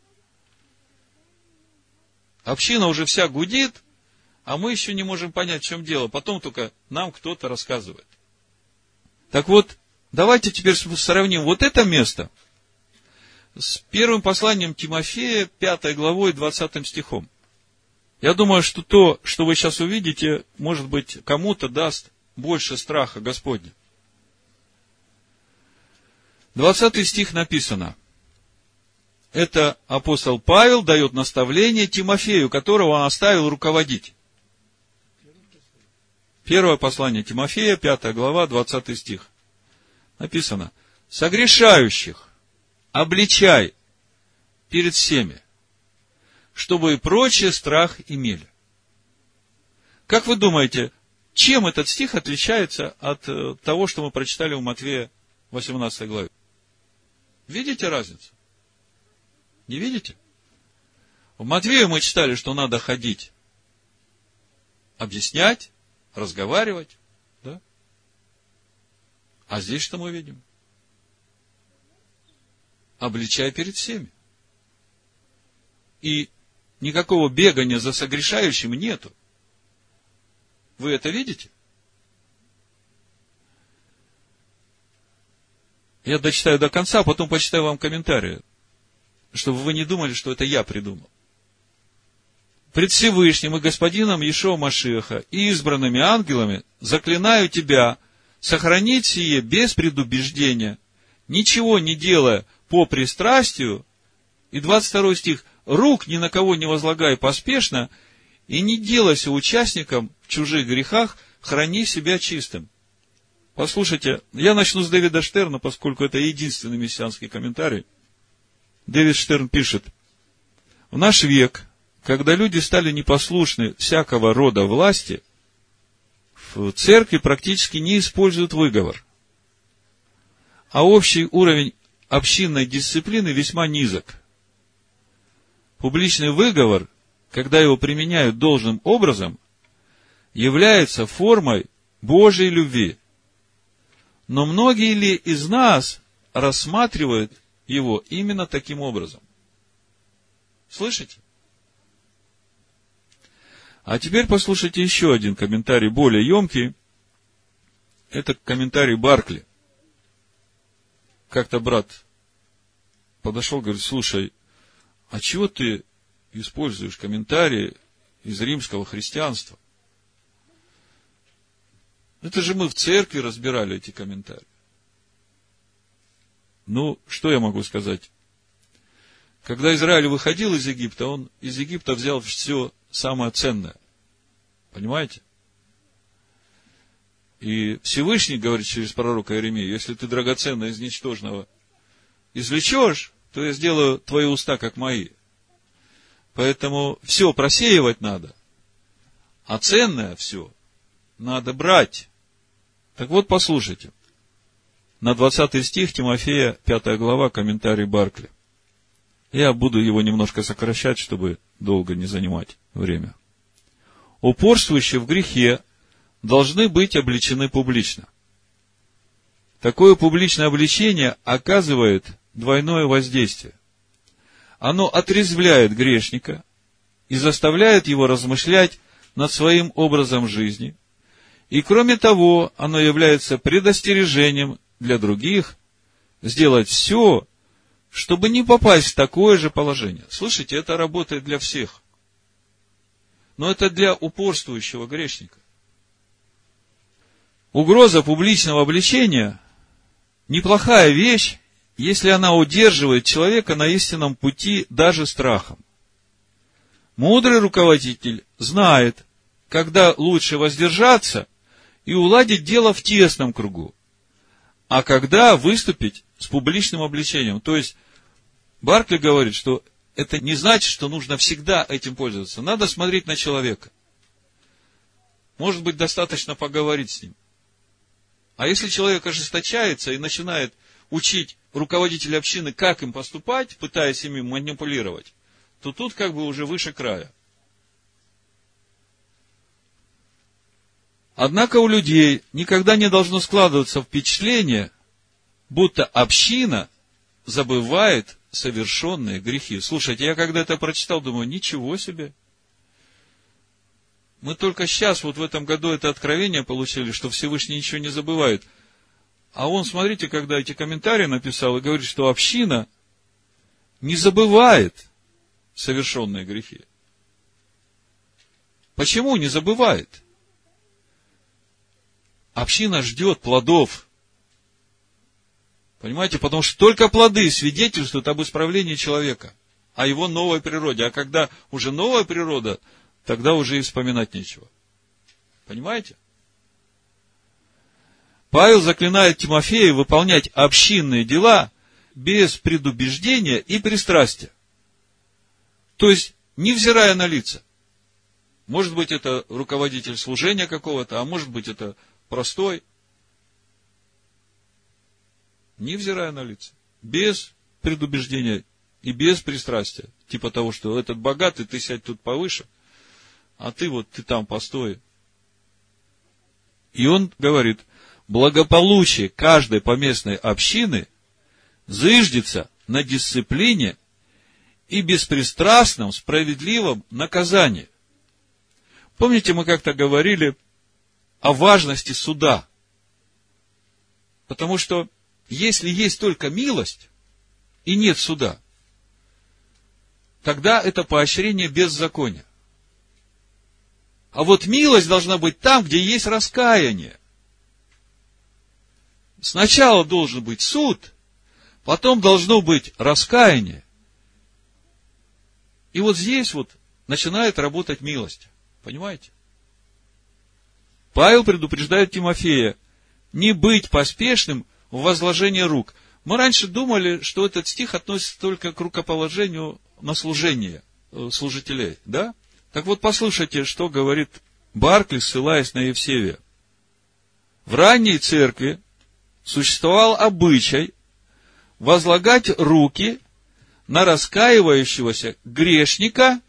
Община уже вся гудит, а мы еще не можем понять, в чем дело. Потом только нам кто-то рассказывает. Так вот, давайте теперь сравним вот это место с первым посланием Тимофея, 5 главой, 20 стихом. Я думаю, что то, что вы сейчас увидите, может быть, кому-то даст больше страха Господня. 20 стих написано. Это апостол Павел дает наставление Тимофею, которого он оставил руководить. Первое послание Тимофея, 5 глава, 20 стих. Написано. Согрешающих обличай перед всеми, чтобы и прочие страх имели. Как вы думаете, чем этот стих отличается от того, что мы прочитали у Матфея 18 главе? Видите разницу? Не видите? В Матфея мы читали, что надо ходить, объяснять, разговаривать, да? А здесь что мы видим? Обличай перед всеми. И никакого бегания за согрешающим нету. Вы это видите? Я дочитаю до конца, а потом почитаю вам комментарии, чтобы вы не думали, что это я придумал. Пред Всевышним и Господином Иешуа Машиаха и избранными ангелами заклинаю тебя сохранить сие без предубеждения, ничего не делая по пристрастию. И 22 стих. Рук ни на кого не возлагай поспешно, и не делайся участником в чужих грехах, храни себя чистым. Послушайте, я начну с Дэвида Штерна, поскольку это единственный мессианский комментарий. Дэвид Штерн пишет: в наш век, когда люди стали непослушны всякого рода власти, в церкви практически не используют выговор. А общий уровень общинной дисциплины весьма низок. Публичный выговор, когда его применяют должным образом, является формой Божьей любви. Но многие ли из нас рассматривают его именно таким образом? Слышите? А теперь послушайте еще один комментарий, более емкий. Это комментарий Баркли. Как-то брат подошел, говорит: слушай, а чего ты используешь комментарии из римского христианства? Это же мы в церкви разбирали эти комментарии. Ну, что я могу сказать? Когда Израиль выходил из Египта, он из Египта взял все самое ценное. Понимаете? И Всевышний говорит через пророка Иеремию: если ты драгоценное из ничтожного извлечешь, то я сделаю твои уста, как мои. Поэтому все просеивать надо, а ценное все надо брать. Так вот, послушайте. На 20 стих Тимофея, 5 глава, комментарий Баркли. Я буду его немножко сокращать, чтобы долго не занимать время. Упорствующие в грехе должны быть обличены публично. Такое публичное обличение оказывает двойное воздействие. Оно отрезвляет грешника и заставляет его размышлять над своим образом жизни. И кроме того, оно является предостережением для других сделать все, чтобы не попасть в такое же положение. Слышите, это работает для всех. Но это для упорствующего грешника. Угроза публичного обличения – неплохая вещь, если она удерживает человека на истинном пути даже страхом. Мудрый руководитель знает, когда лучше воздержаться и уладить дело в тесном кругу, а когда выступить с публичным обличением. То есть, Баркли говорит, что это не значит, что нужно всегда этим пользоваться. Надо смотреть на человека. Может быть, достаточно поговорить с ним. А если человек ожесточается и начинает учить руководителя общины, как им поступать, пытаясь ими манипулировать, то тут как бы уже выше края. Однако у людей никогда не должно складываться впечатление, будто община забывает совершенные грехи. Слушайте, я когда это прочитал, думаю, ничего себе. Мы только сейчас, вот в этом году, это откровение получили, что Всевышний ничего не забывает. А он, смотрите, когда эти комментарии написал и говорит, что община не забывает совершенные грехи. Почему не забывает? Община ждет плодов. Понимаете, потому что только плоды свидетельствуют об исправлении человека, о его новой природе. А когда уже новая природа, тогда уже и вспоминать нечего. Понимаете? Павел заклинает Тимофея выполнять общинные дела без предубеждения и пристрастия. То есть, невзирая на лица. Может быть, это руководитель служения какого-то, а может быть, это простой. Невзирая на лица. Без предубеждения и без пристрастия. Типа того, что этот богатый, ты сядь тут повыше, а ты там постой. И он говорит, благополучие каждой поместной общины зыждется на дисциплине и беспристрастном, справедливом наказании. Помните, мы как-то говорили о важности суда. Потому что, если есть только милость и нет суда, тогда это поощрение беззакония. А вот милость должна быть там, где есть раскаяние. Сначала должен быть суд, потом должно быть раскаяние. И вот здесь начинает работать милость. Понимаете? Павел предупреждает Тимофея не быть поспешным в возложении рук. Мы раньше думали, что этот стих относится только к рукоположению на служение служителей. Да? Так вот, послушайте, что говорит Барклис, ссылаясь на Евсевия. В ранней церкви существовал обычай возлагать руки на раскаивающегося грешника,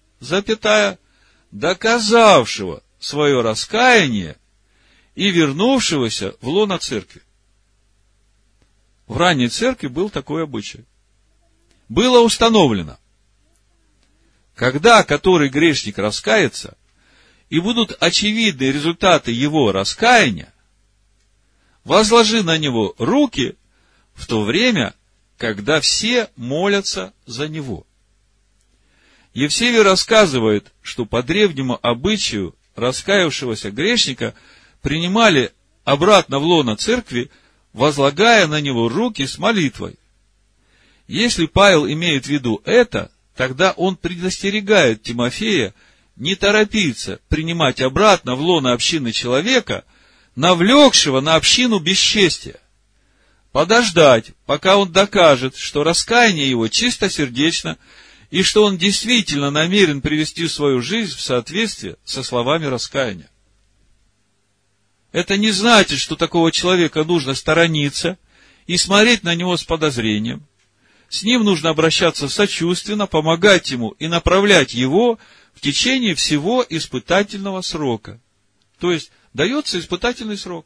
доказавшего свое раскаяние и вернувшегося в лоно церкви. В ранней церкви был такой обычай. Было установлено, когда который грешник раскается, и будут очевидны результаты его раскаяния, возложи на него руки в то время, когда все молятся за него. Евсевий рассказывает, что по древнему обычаю раскаявшегося грешника принимали обратно в лоно церкви, возлагая на него руки с молитвой. Если Павел имеет в виду это, тогда он предостерегает Тимофея не торопиться принимать обратно в лоно общины человека, навлекшего на общину бесчестия. Подождать, пока он докажет, что раскаяние его чистосердечно, и что он действительно намерен привести свою жизнь в соответствие со словами раскаяния. Это не значит, что такого человека нужно сторониться и смотреть на него с подозрением. С ним нужно обращаться сочувственно, помогать ему и направлять его в течение всего испытательного срока. То есть, дается испытательный срок.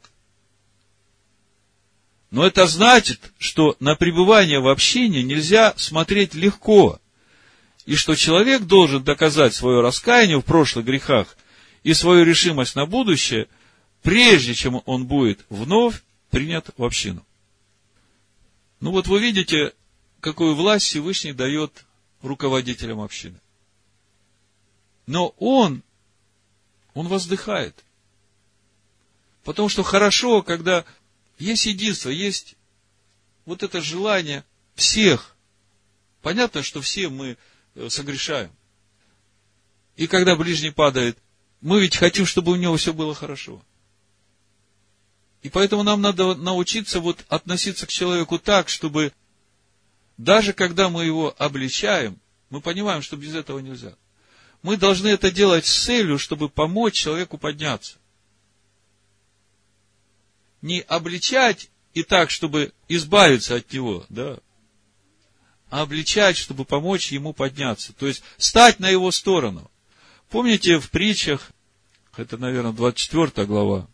Но это значит, что на пребывание в общине нельзя смотреть легко, и что человек должен доказать свое раскаяние в прошлых грехах и свою решимость на будущее, прежде чем он будет вновь принят в общину. Вы видите, какую власть Всевышний дает руководителям общины. Но он воздыхает. Потому что хорошо, когда есть единство, есть это желание всех. Понятно, что все мы согрешаем. И когда ближний падает, мы ведь хотим, чтобы у него все было хорошо. И поэтому нам надо научиться относиться к человеку так, чтобы даже когда мы его обличаем, мы понимаем, что без этого нельзя. Мы должны это делать с целью, чтобы помочь человеку подняться. Не обличать и так, чтобы избавиться от него, да, а обличать, чтобы помочь ему подняться. То есть, стать на его сторону. Помните в притчах, это, наверное, 24 глава,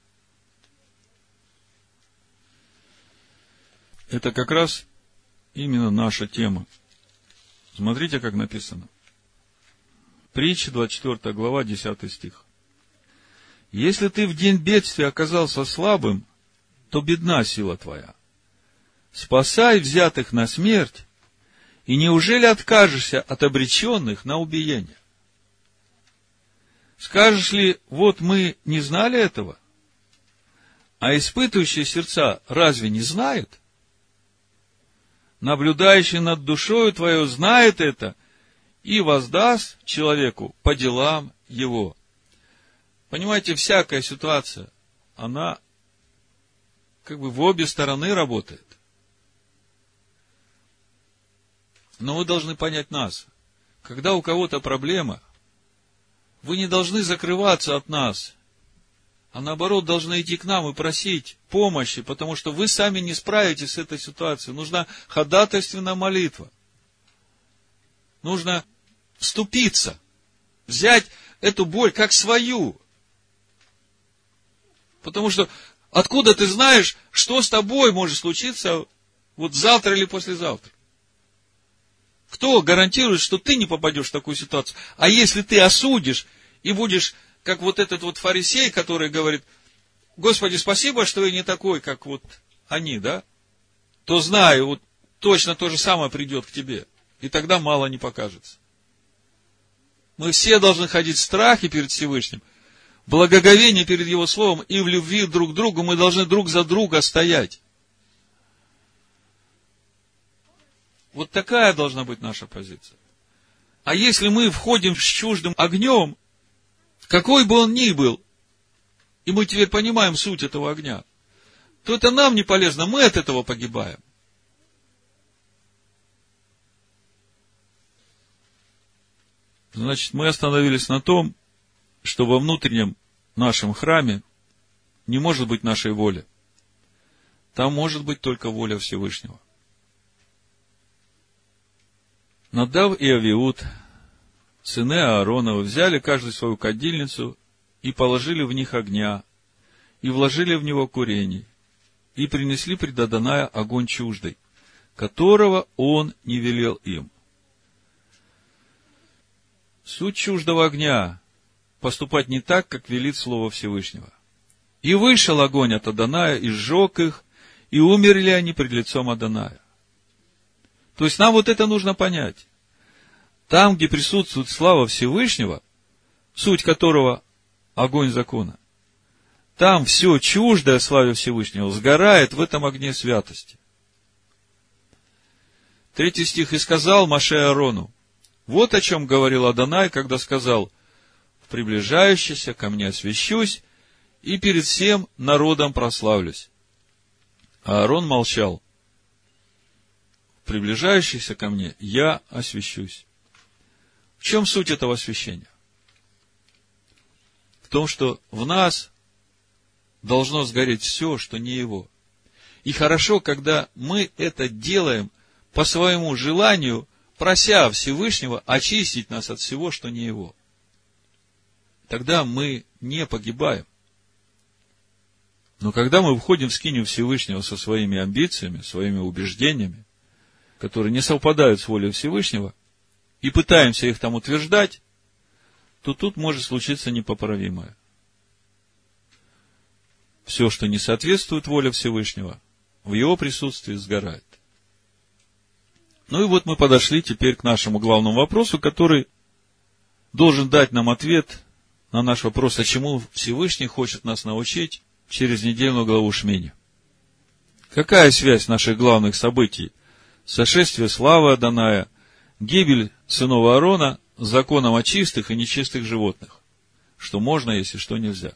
это как раз именно наша тема. Смотрите, как написано. Притча, 24 глава, 10 стих. Если ты в день бедствия оказался слабым, то бедна сила твоя. Спасай взятых на смерть И неужели откажешься от обреченных на убиение? Скажешь ли, вот мы не знали этого? А испытывающие сердца разве не знают? Наблюдающий над душою твою знает это и воздаст человеку по делам его. Понимаете, всякая ситуация, она как бы в обе стороны работает. Но вы должны понять нас. Когда у кого-то проблема, вы не должны закрываться от нас, а наоборот должны идти к нам и просить помощи, потому что вы сами не справитесь с этой ситуацией. Нужна ходатайственная молитва. Нужно вступиться, взять эту боль как свою. Потому что откуда ты знаешь, что с тобой может случиться вот завтра или послезавтра? Кто гарантирует, что ты не попадешь в такую ситуацию? А если ты осудишь и будешь, как вот этот вот фарисей, который говорит: Господи, спасибо, что я не такой, как вот они, да? То знаю, вот точно то же самое придет к тебе. И тогда мало не покажется. Мы все должны ходить в страхе перед Всевышним, в благоговении перед Его Словом и в любви друг к другу. Мы должны друг за друга стоять. Вот такая должна быть наша позиция. А если мы входим с чуждым огнем, какой бы он ни был, и мы теперь понимаем суть этого огня, то это нам не полезно, мы от этого погибаем. Значит, мы остановились на том, что во внутреннем нашем храме не может быть нашей воли. Там может быть только воля Всевышнего. Надав и Авиуд, сыны Ааронова, взяли каждый свою кадильницу и положили в них огня, и вложили в него курений, и принесли пред Адоная огонь чуждый, которого он не велел им. Суть чуждого огня — поступать не так, как велит Слово Всевышнего. И вышел огонь от Адоная, и сжег их, и умерли они пред лицом Адоная. То есть нам вот это нужно понять. Там, где присутствует слава Всевышнего, суть которого огонь закона, там все чуждое славе Всевышнего сгорает в этом огне святости. 3 стих. «И сказал Моше Аарону». Вот о чем говорил Адонай, когда сказал: «В приближающийся ко мне освящусь, и перед всем народом прославлюсь». А Аарон молчал. «Приближающийся ко мне я освящусь». В чем суть этого освящения? В том, что в нас должно сгореть все, что не его. И хорошо, когда мы это делаем по своему желанию, прося Всевышнего очистить нас от всего, что не его. Тогда мы не погибаем. Но когда мы входим в скинию Всевышнего со своими амбициями, своими убеждениями, которые не совпадают с волей Всевышнего, и пытаемся их там утверждать, то тут может случиться непоправимое. Все, что не соответствует воле Всевышнего, в его присутствии сгорает. Ну и вот мы подошли теперь к нашему главному вопросу, который должен дать нам ответ на наш вопрос, а чему Всевышний хочет нас научить через недельную главу Шмини. Какая связь наших главных событий? Сошествие славы Адоная, гибель сынов Аарона с законом о чистых и нечистых животных. Что можно есть и что нельзя.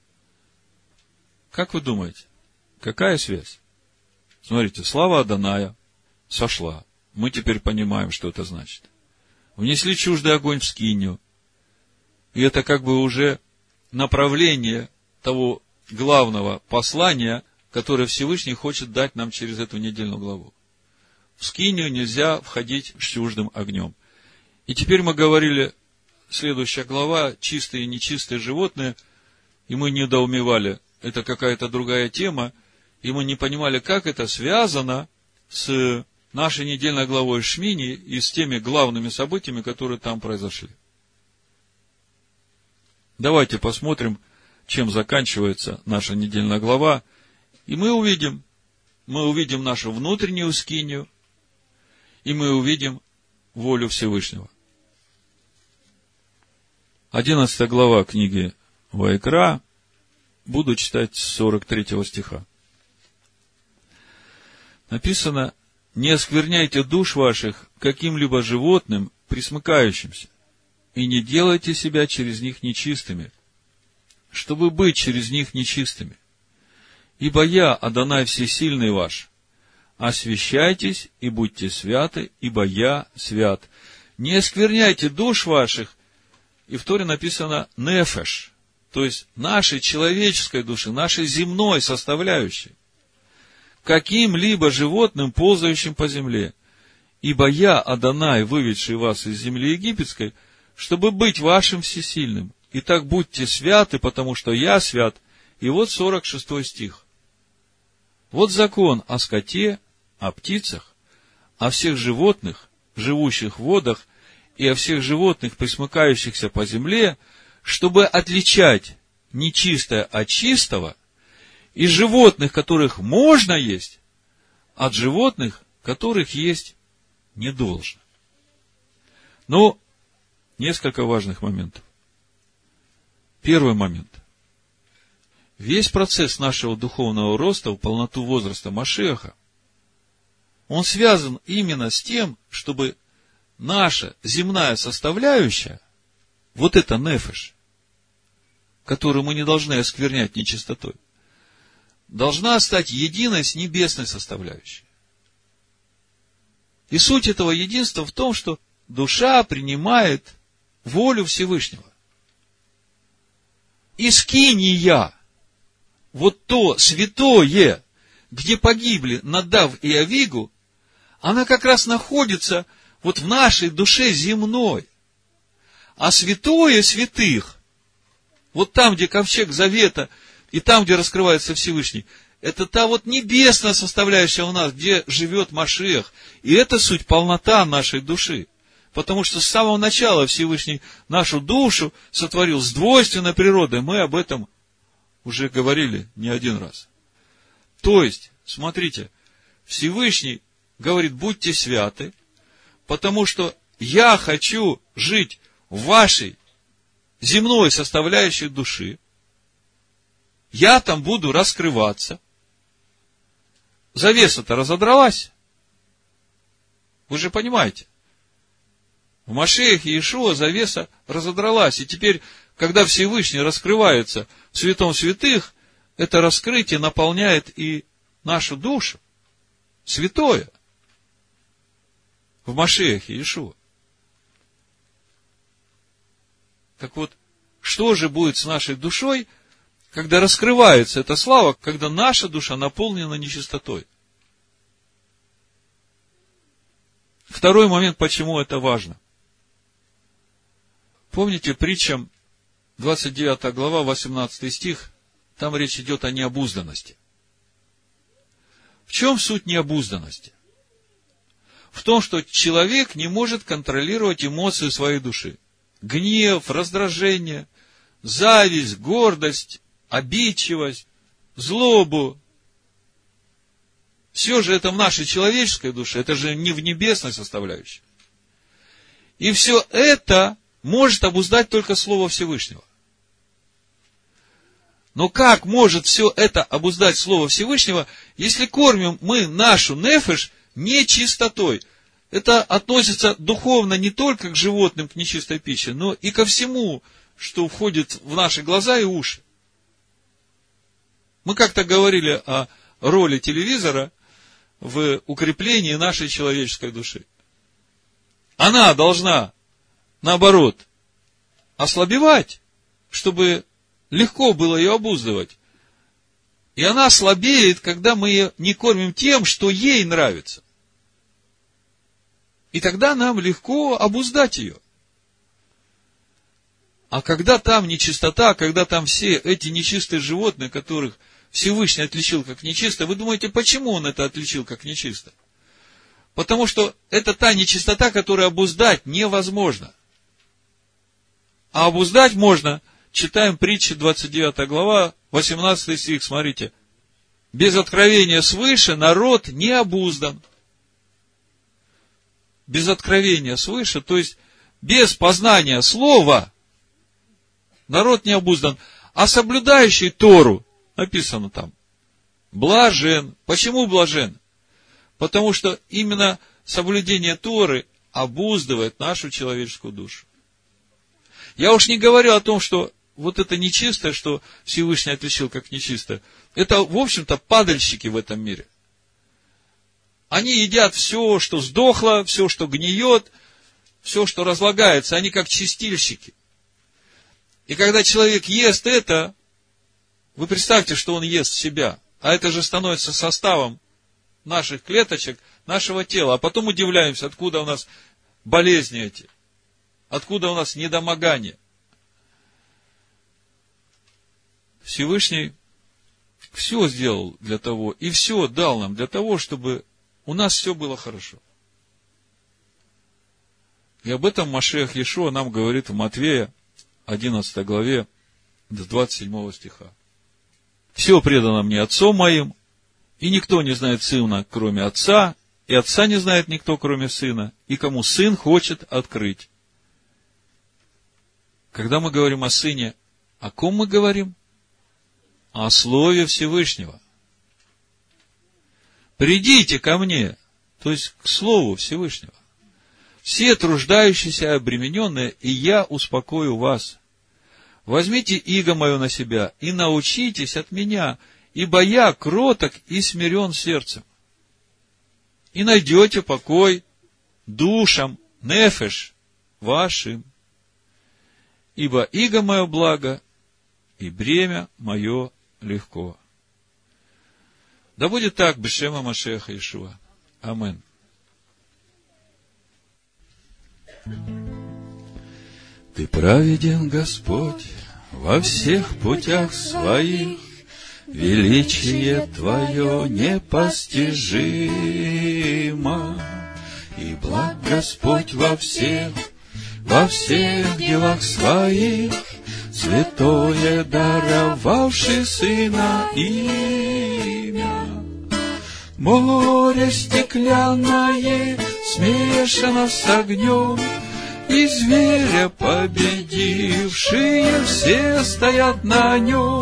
Как вы думаете, какая связь? Смотрите, слава Адоная сошла. Мы теперь понимаем, что это значит. Внесли чуждый огонь в скинию. И это как бы уже направление того главного послания, которое Всевышний хочет дать нам через эту недельную главу. В скинию нельзя входить с чуждым огнем. И теперь мы говорили, следующая глава, чистые и нечистые животные, и мы недоумевали, это какая-то другая тема, и мы не понимали, как это связано с нашей недельной главой Шмини и с теми главными событиями, которые там произошли. Давайте посмотрим, чем заканчивается наша недельная глава, и мы увидим нашу внутреннюю скинию, и мы увидим волю Всевышнего. 11 глава книги Ваикра, буду читать с 43 стиха. Написано: «Не оскверняйте душ ваших каким-либо животным, присмыкающимся, и не делайте себя через них нечистыми, чтобы быть через них нечистыми. Ибо я, Адонай Всесильный ваш, освящайтесь и будьте святы, ибо я свят. Не оскверняйте душ ваших». И в Торе написано «нефеш», то есть нашей человеческой души, нашей земной составляющей, каким-либо животным, ползающим по земле. Ибо я, Адонай, выведший вас из земли египетской, чтобы быть вашим всесильным. Итак, будьте святы, потому что я свят». И вот 46 стих. «Вот закон о скоте, о птицах, о всех животных, живущих в водах, и о всех животных, пресмыкающихся по земле, чтобы отличать нечистое от чистого, и животных, которых можно есть, от животных, которых есть не должно». Но несколько важных моментов. Первый момент. Весь процесс нашего духовного роста в полноту возраста Машиаха, он связан именно с тем, чтобы наша земная составляющая, вот это нефеш, которую мы не должны осквернять нечистотой, должна стать единой с небесной составляющей. И суть этого единства в том, что душа принимает волю Всевышнего. Искиния, вот то святое, где погибли Надав и Авигу, она как раз находится вот в нашей душе земной. А святое святых, вот там, где ковчег завета, и там, где раскрывается Всевышний, это та вот небесная составляющая у нас, где живет Машиах. И это суть полнота нашей души. Потому что с самого начала Всевышний нашу душу сотворил с двойственной природой. Мы об этом уже говорили не один раз. То есть, смотрите, Всевышний говорит: будьте святы, потому что я хочу жить в вашей земной составляющей души. Я там буду раскрываться. Завеса-то разодралась. Вы же понимаете. В Машиахе Иешуа завеса разодралась. И теперь, когда Всевышний раскрывается в святом святых, это раскрытие наполняет и нашу душу. Святое. В Машиахе Иешуа. Так вот, что же будет с нашей душой, когда раскрывается эта слава, когда наша душа наполнена нечистотой? Второй момент, почему это важно. Помните притчам 29 глава, 18 стих, там речь идет о необузданности. В чем суть необузданности? В том, что человек не может контролировать эмоции своей души. Гнев, раздражение, зависть, гордость, обидчивость, злобу. Все же это в нашей человеческой душе, это же не в небесной составляющей. И все это может обуздать только Слово Всевышнего. Но как может все это обуздать Слово Всевышнего, если кормим мы нашу нефеш нечистотой? Это относится духовно не только к животным, к нечистой пище, но и ко всему, что входит в наши глаза и уши. Мы как-то говорили о роли телевизора в укреплении нашей человеческой души. Она должна, наоборот, ослабевать, чтобы легко было ее обуздывать. И она слабеет, когда мы ее не кормим тем, что ей нравится. И тогда нам легко обуздать ее. А когда там нечистота, когда там все эти нечистые животные, которых Всевышний отличил как нечисто, вы думаете, почему он это отличил как нечисто? Потому что это та нечистота, которую обуздать невозможно. А обуздать можно, читаем притчи 29 глава, 18 стих, смотрите. Без откровения свыше народ не обуздан. без откровения свыше, то есть без познания слова, народ не обуздан, а соблюдающий Тору, написано там, блажен. Почему блажен? Потому что именно соблюдение Торы обуздывает нашу человеческую душу. Я уж не говорю о том, что вот это нечистое, что Всевышний отличил как нечистое, это, в общем-то, падальщики в этом мире. Они едят все, что сдохло, все, что гниет, все, что разлагается. Они как чистильщики. И когда человек ест это, вы представьте, что он ест себя. А это же становится составом наших клеточек, нашего тела. А потом удивляемся, откуда у нас болезни эти. Откуда у нас недомогание. Всевышний все сделал для того, и все дал нам для того, чтобы у нас все было хорошо. И об этом Машиах Иешуа нам говорит в Матвея, 11 главе, с 27 стиха. «Все предано мне Отцом моим, и никто не знает Сына, кроме Отца, и Отца не знает никто, кроме Сына, и кому Сын хочет открыть». Когда мы говорим о Сыне, о ком мы говорим? О Слове Всевышнего. «Придите ко мне», то есть к Слову Всевышнего, «все труждающиеся и обремененные, и я успокою вас. Возьмите иго мое на себя и научитесь от меня, ибо я кроток и смирен сердцем. И найдете покой душам, нефеш вашим. Ибо иго мое благо, и бремя мое легко». Да будет так, бешема Машиаха Иешуа. Амин. Ты праведен, Господь, во всех путях своих, величие Твое непостижимо, и благ Господь во всех делах своих, святое даровавший Сына имя. Море стеклянное смешано с огнем, и зверя победившие все стоят на нем.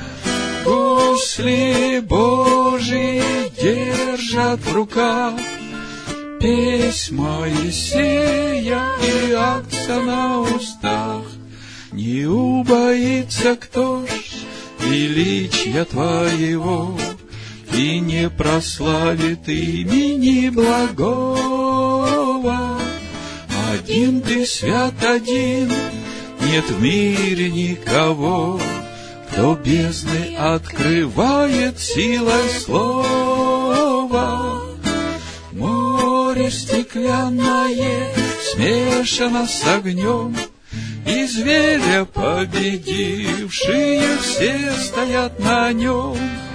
Гусли Божии держат в руках, песнь Моисея и акция на устах. Не убоится кто ж величия Твоего, и не прославит имени благого. Один Ты свят, один, нет в мире никого, кто бездны открывает силой слова. Море стеклянное смешано с огнем, и зверя победившие все стоят на нем.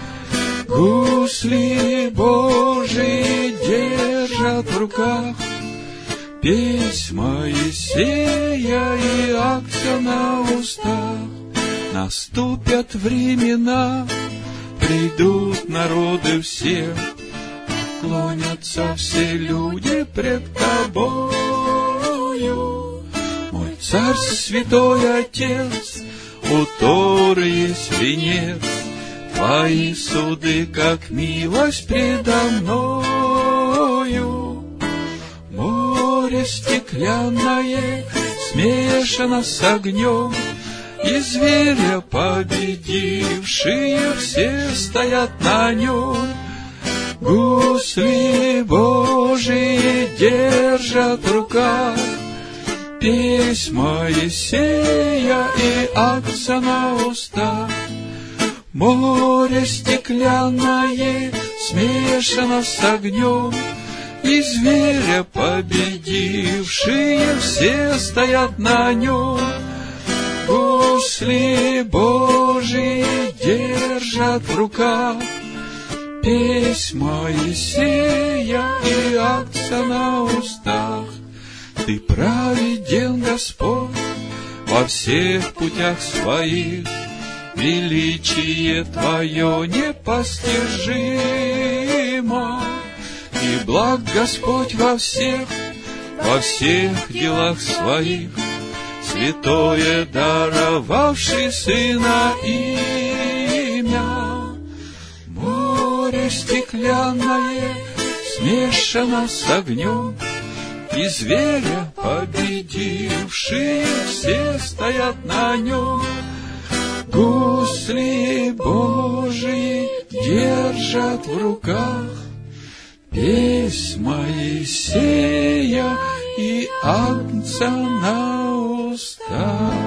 Гусли Божии держат в руках, песнь Моисея и акция на устах. Наступят времена, придут народы все, клонятся все люди пред Тобою. Мой Царь, Святой Отец, у Торы есть венец, Твои суды, как милость предо мною. Море стеклянное смешано с огнем, и зверя победившие все стоят на нем. Гусли Божии держат в руках, песнь Моисея и акция на устах. Море стеклянное смешано с огнем, и зверя победившие все стоят на нем. Гусли Божии держат в руках, песнь Моисея и акция на устах. Ты праведен, Господь, во всех путях своих, величие Твое непостижимо, и благ Господь во всех во всех делах своих, святое даровавший Сына имя. Море стеклянное смешано с огнем, и зверя победившие все стоят на нем. Гусли Божии держат в руках, песнь Моисея и Агнца на устах.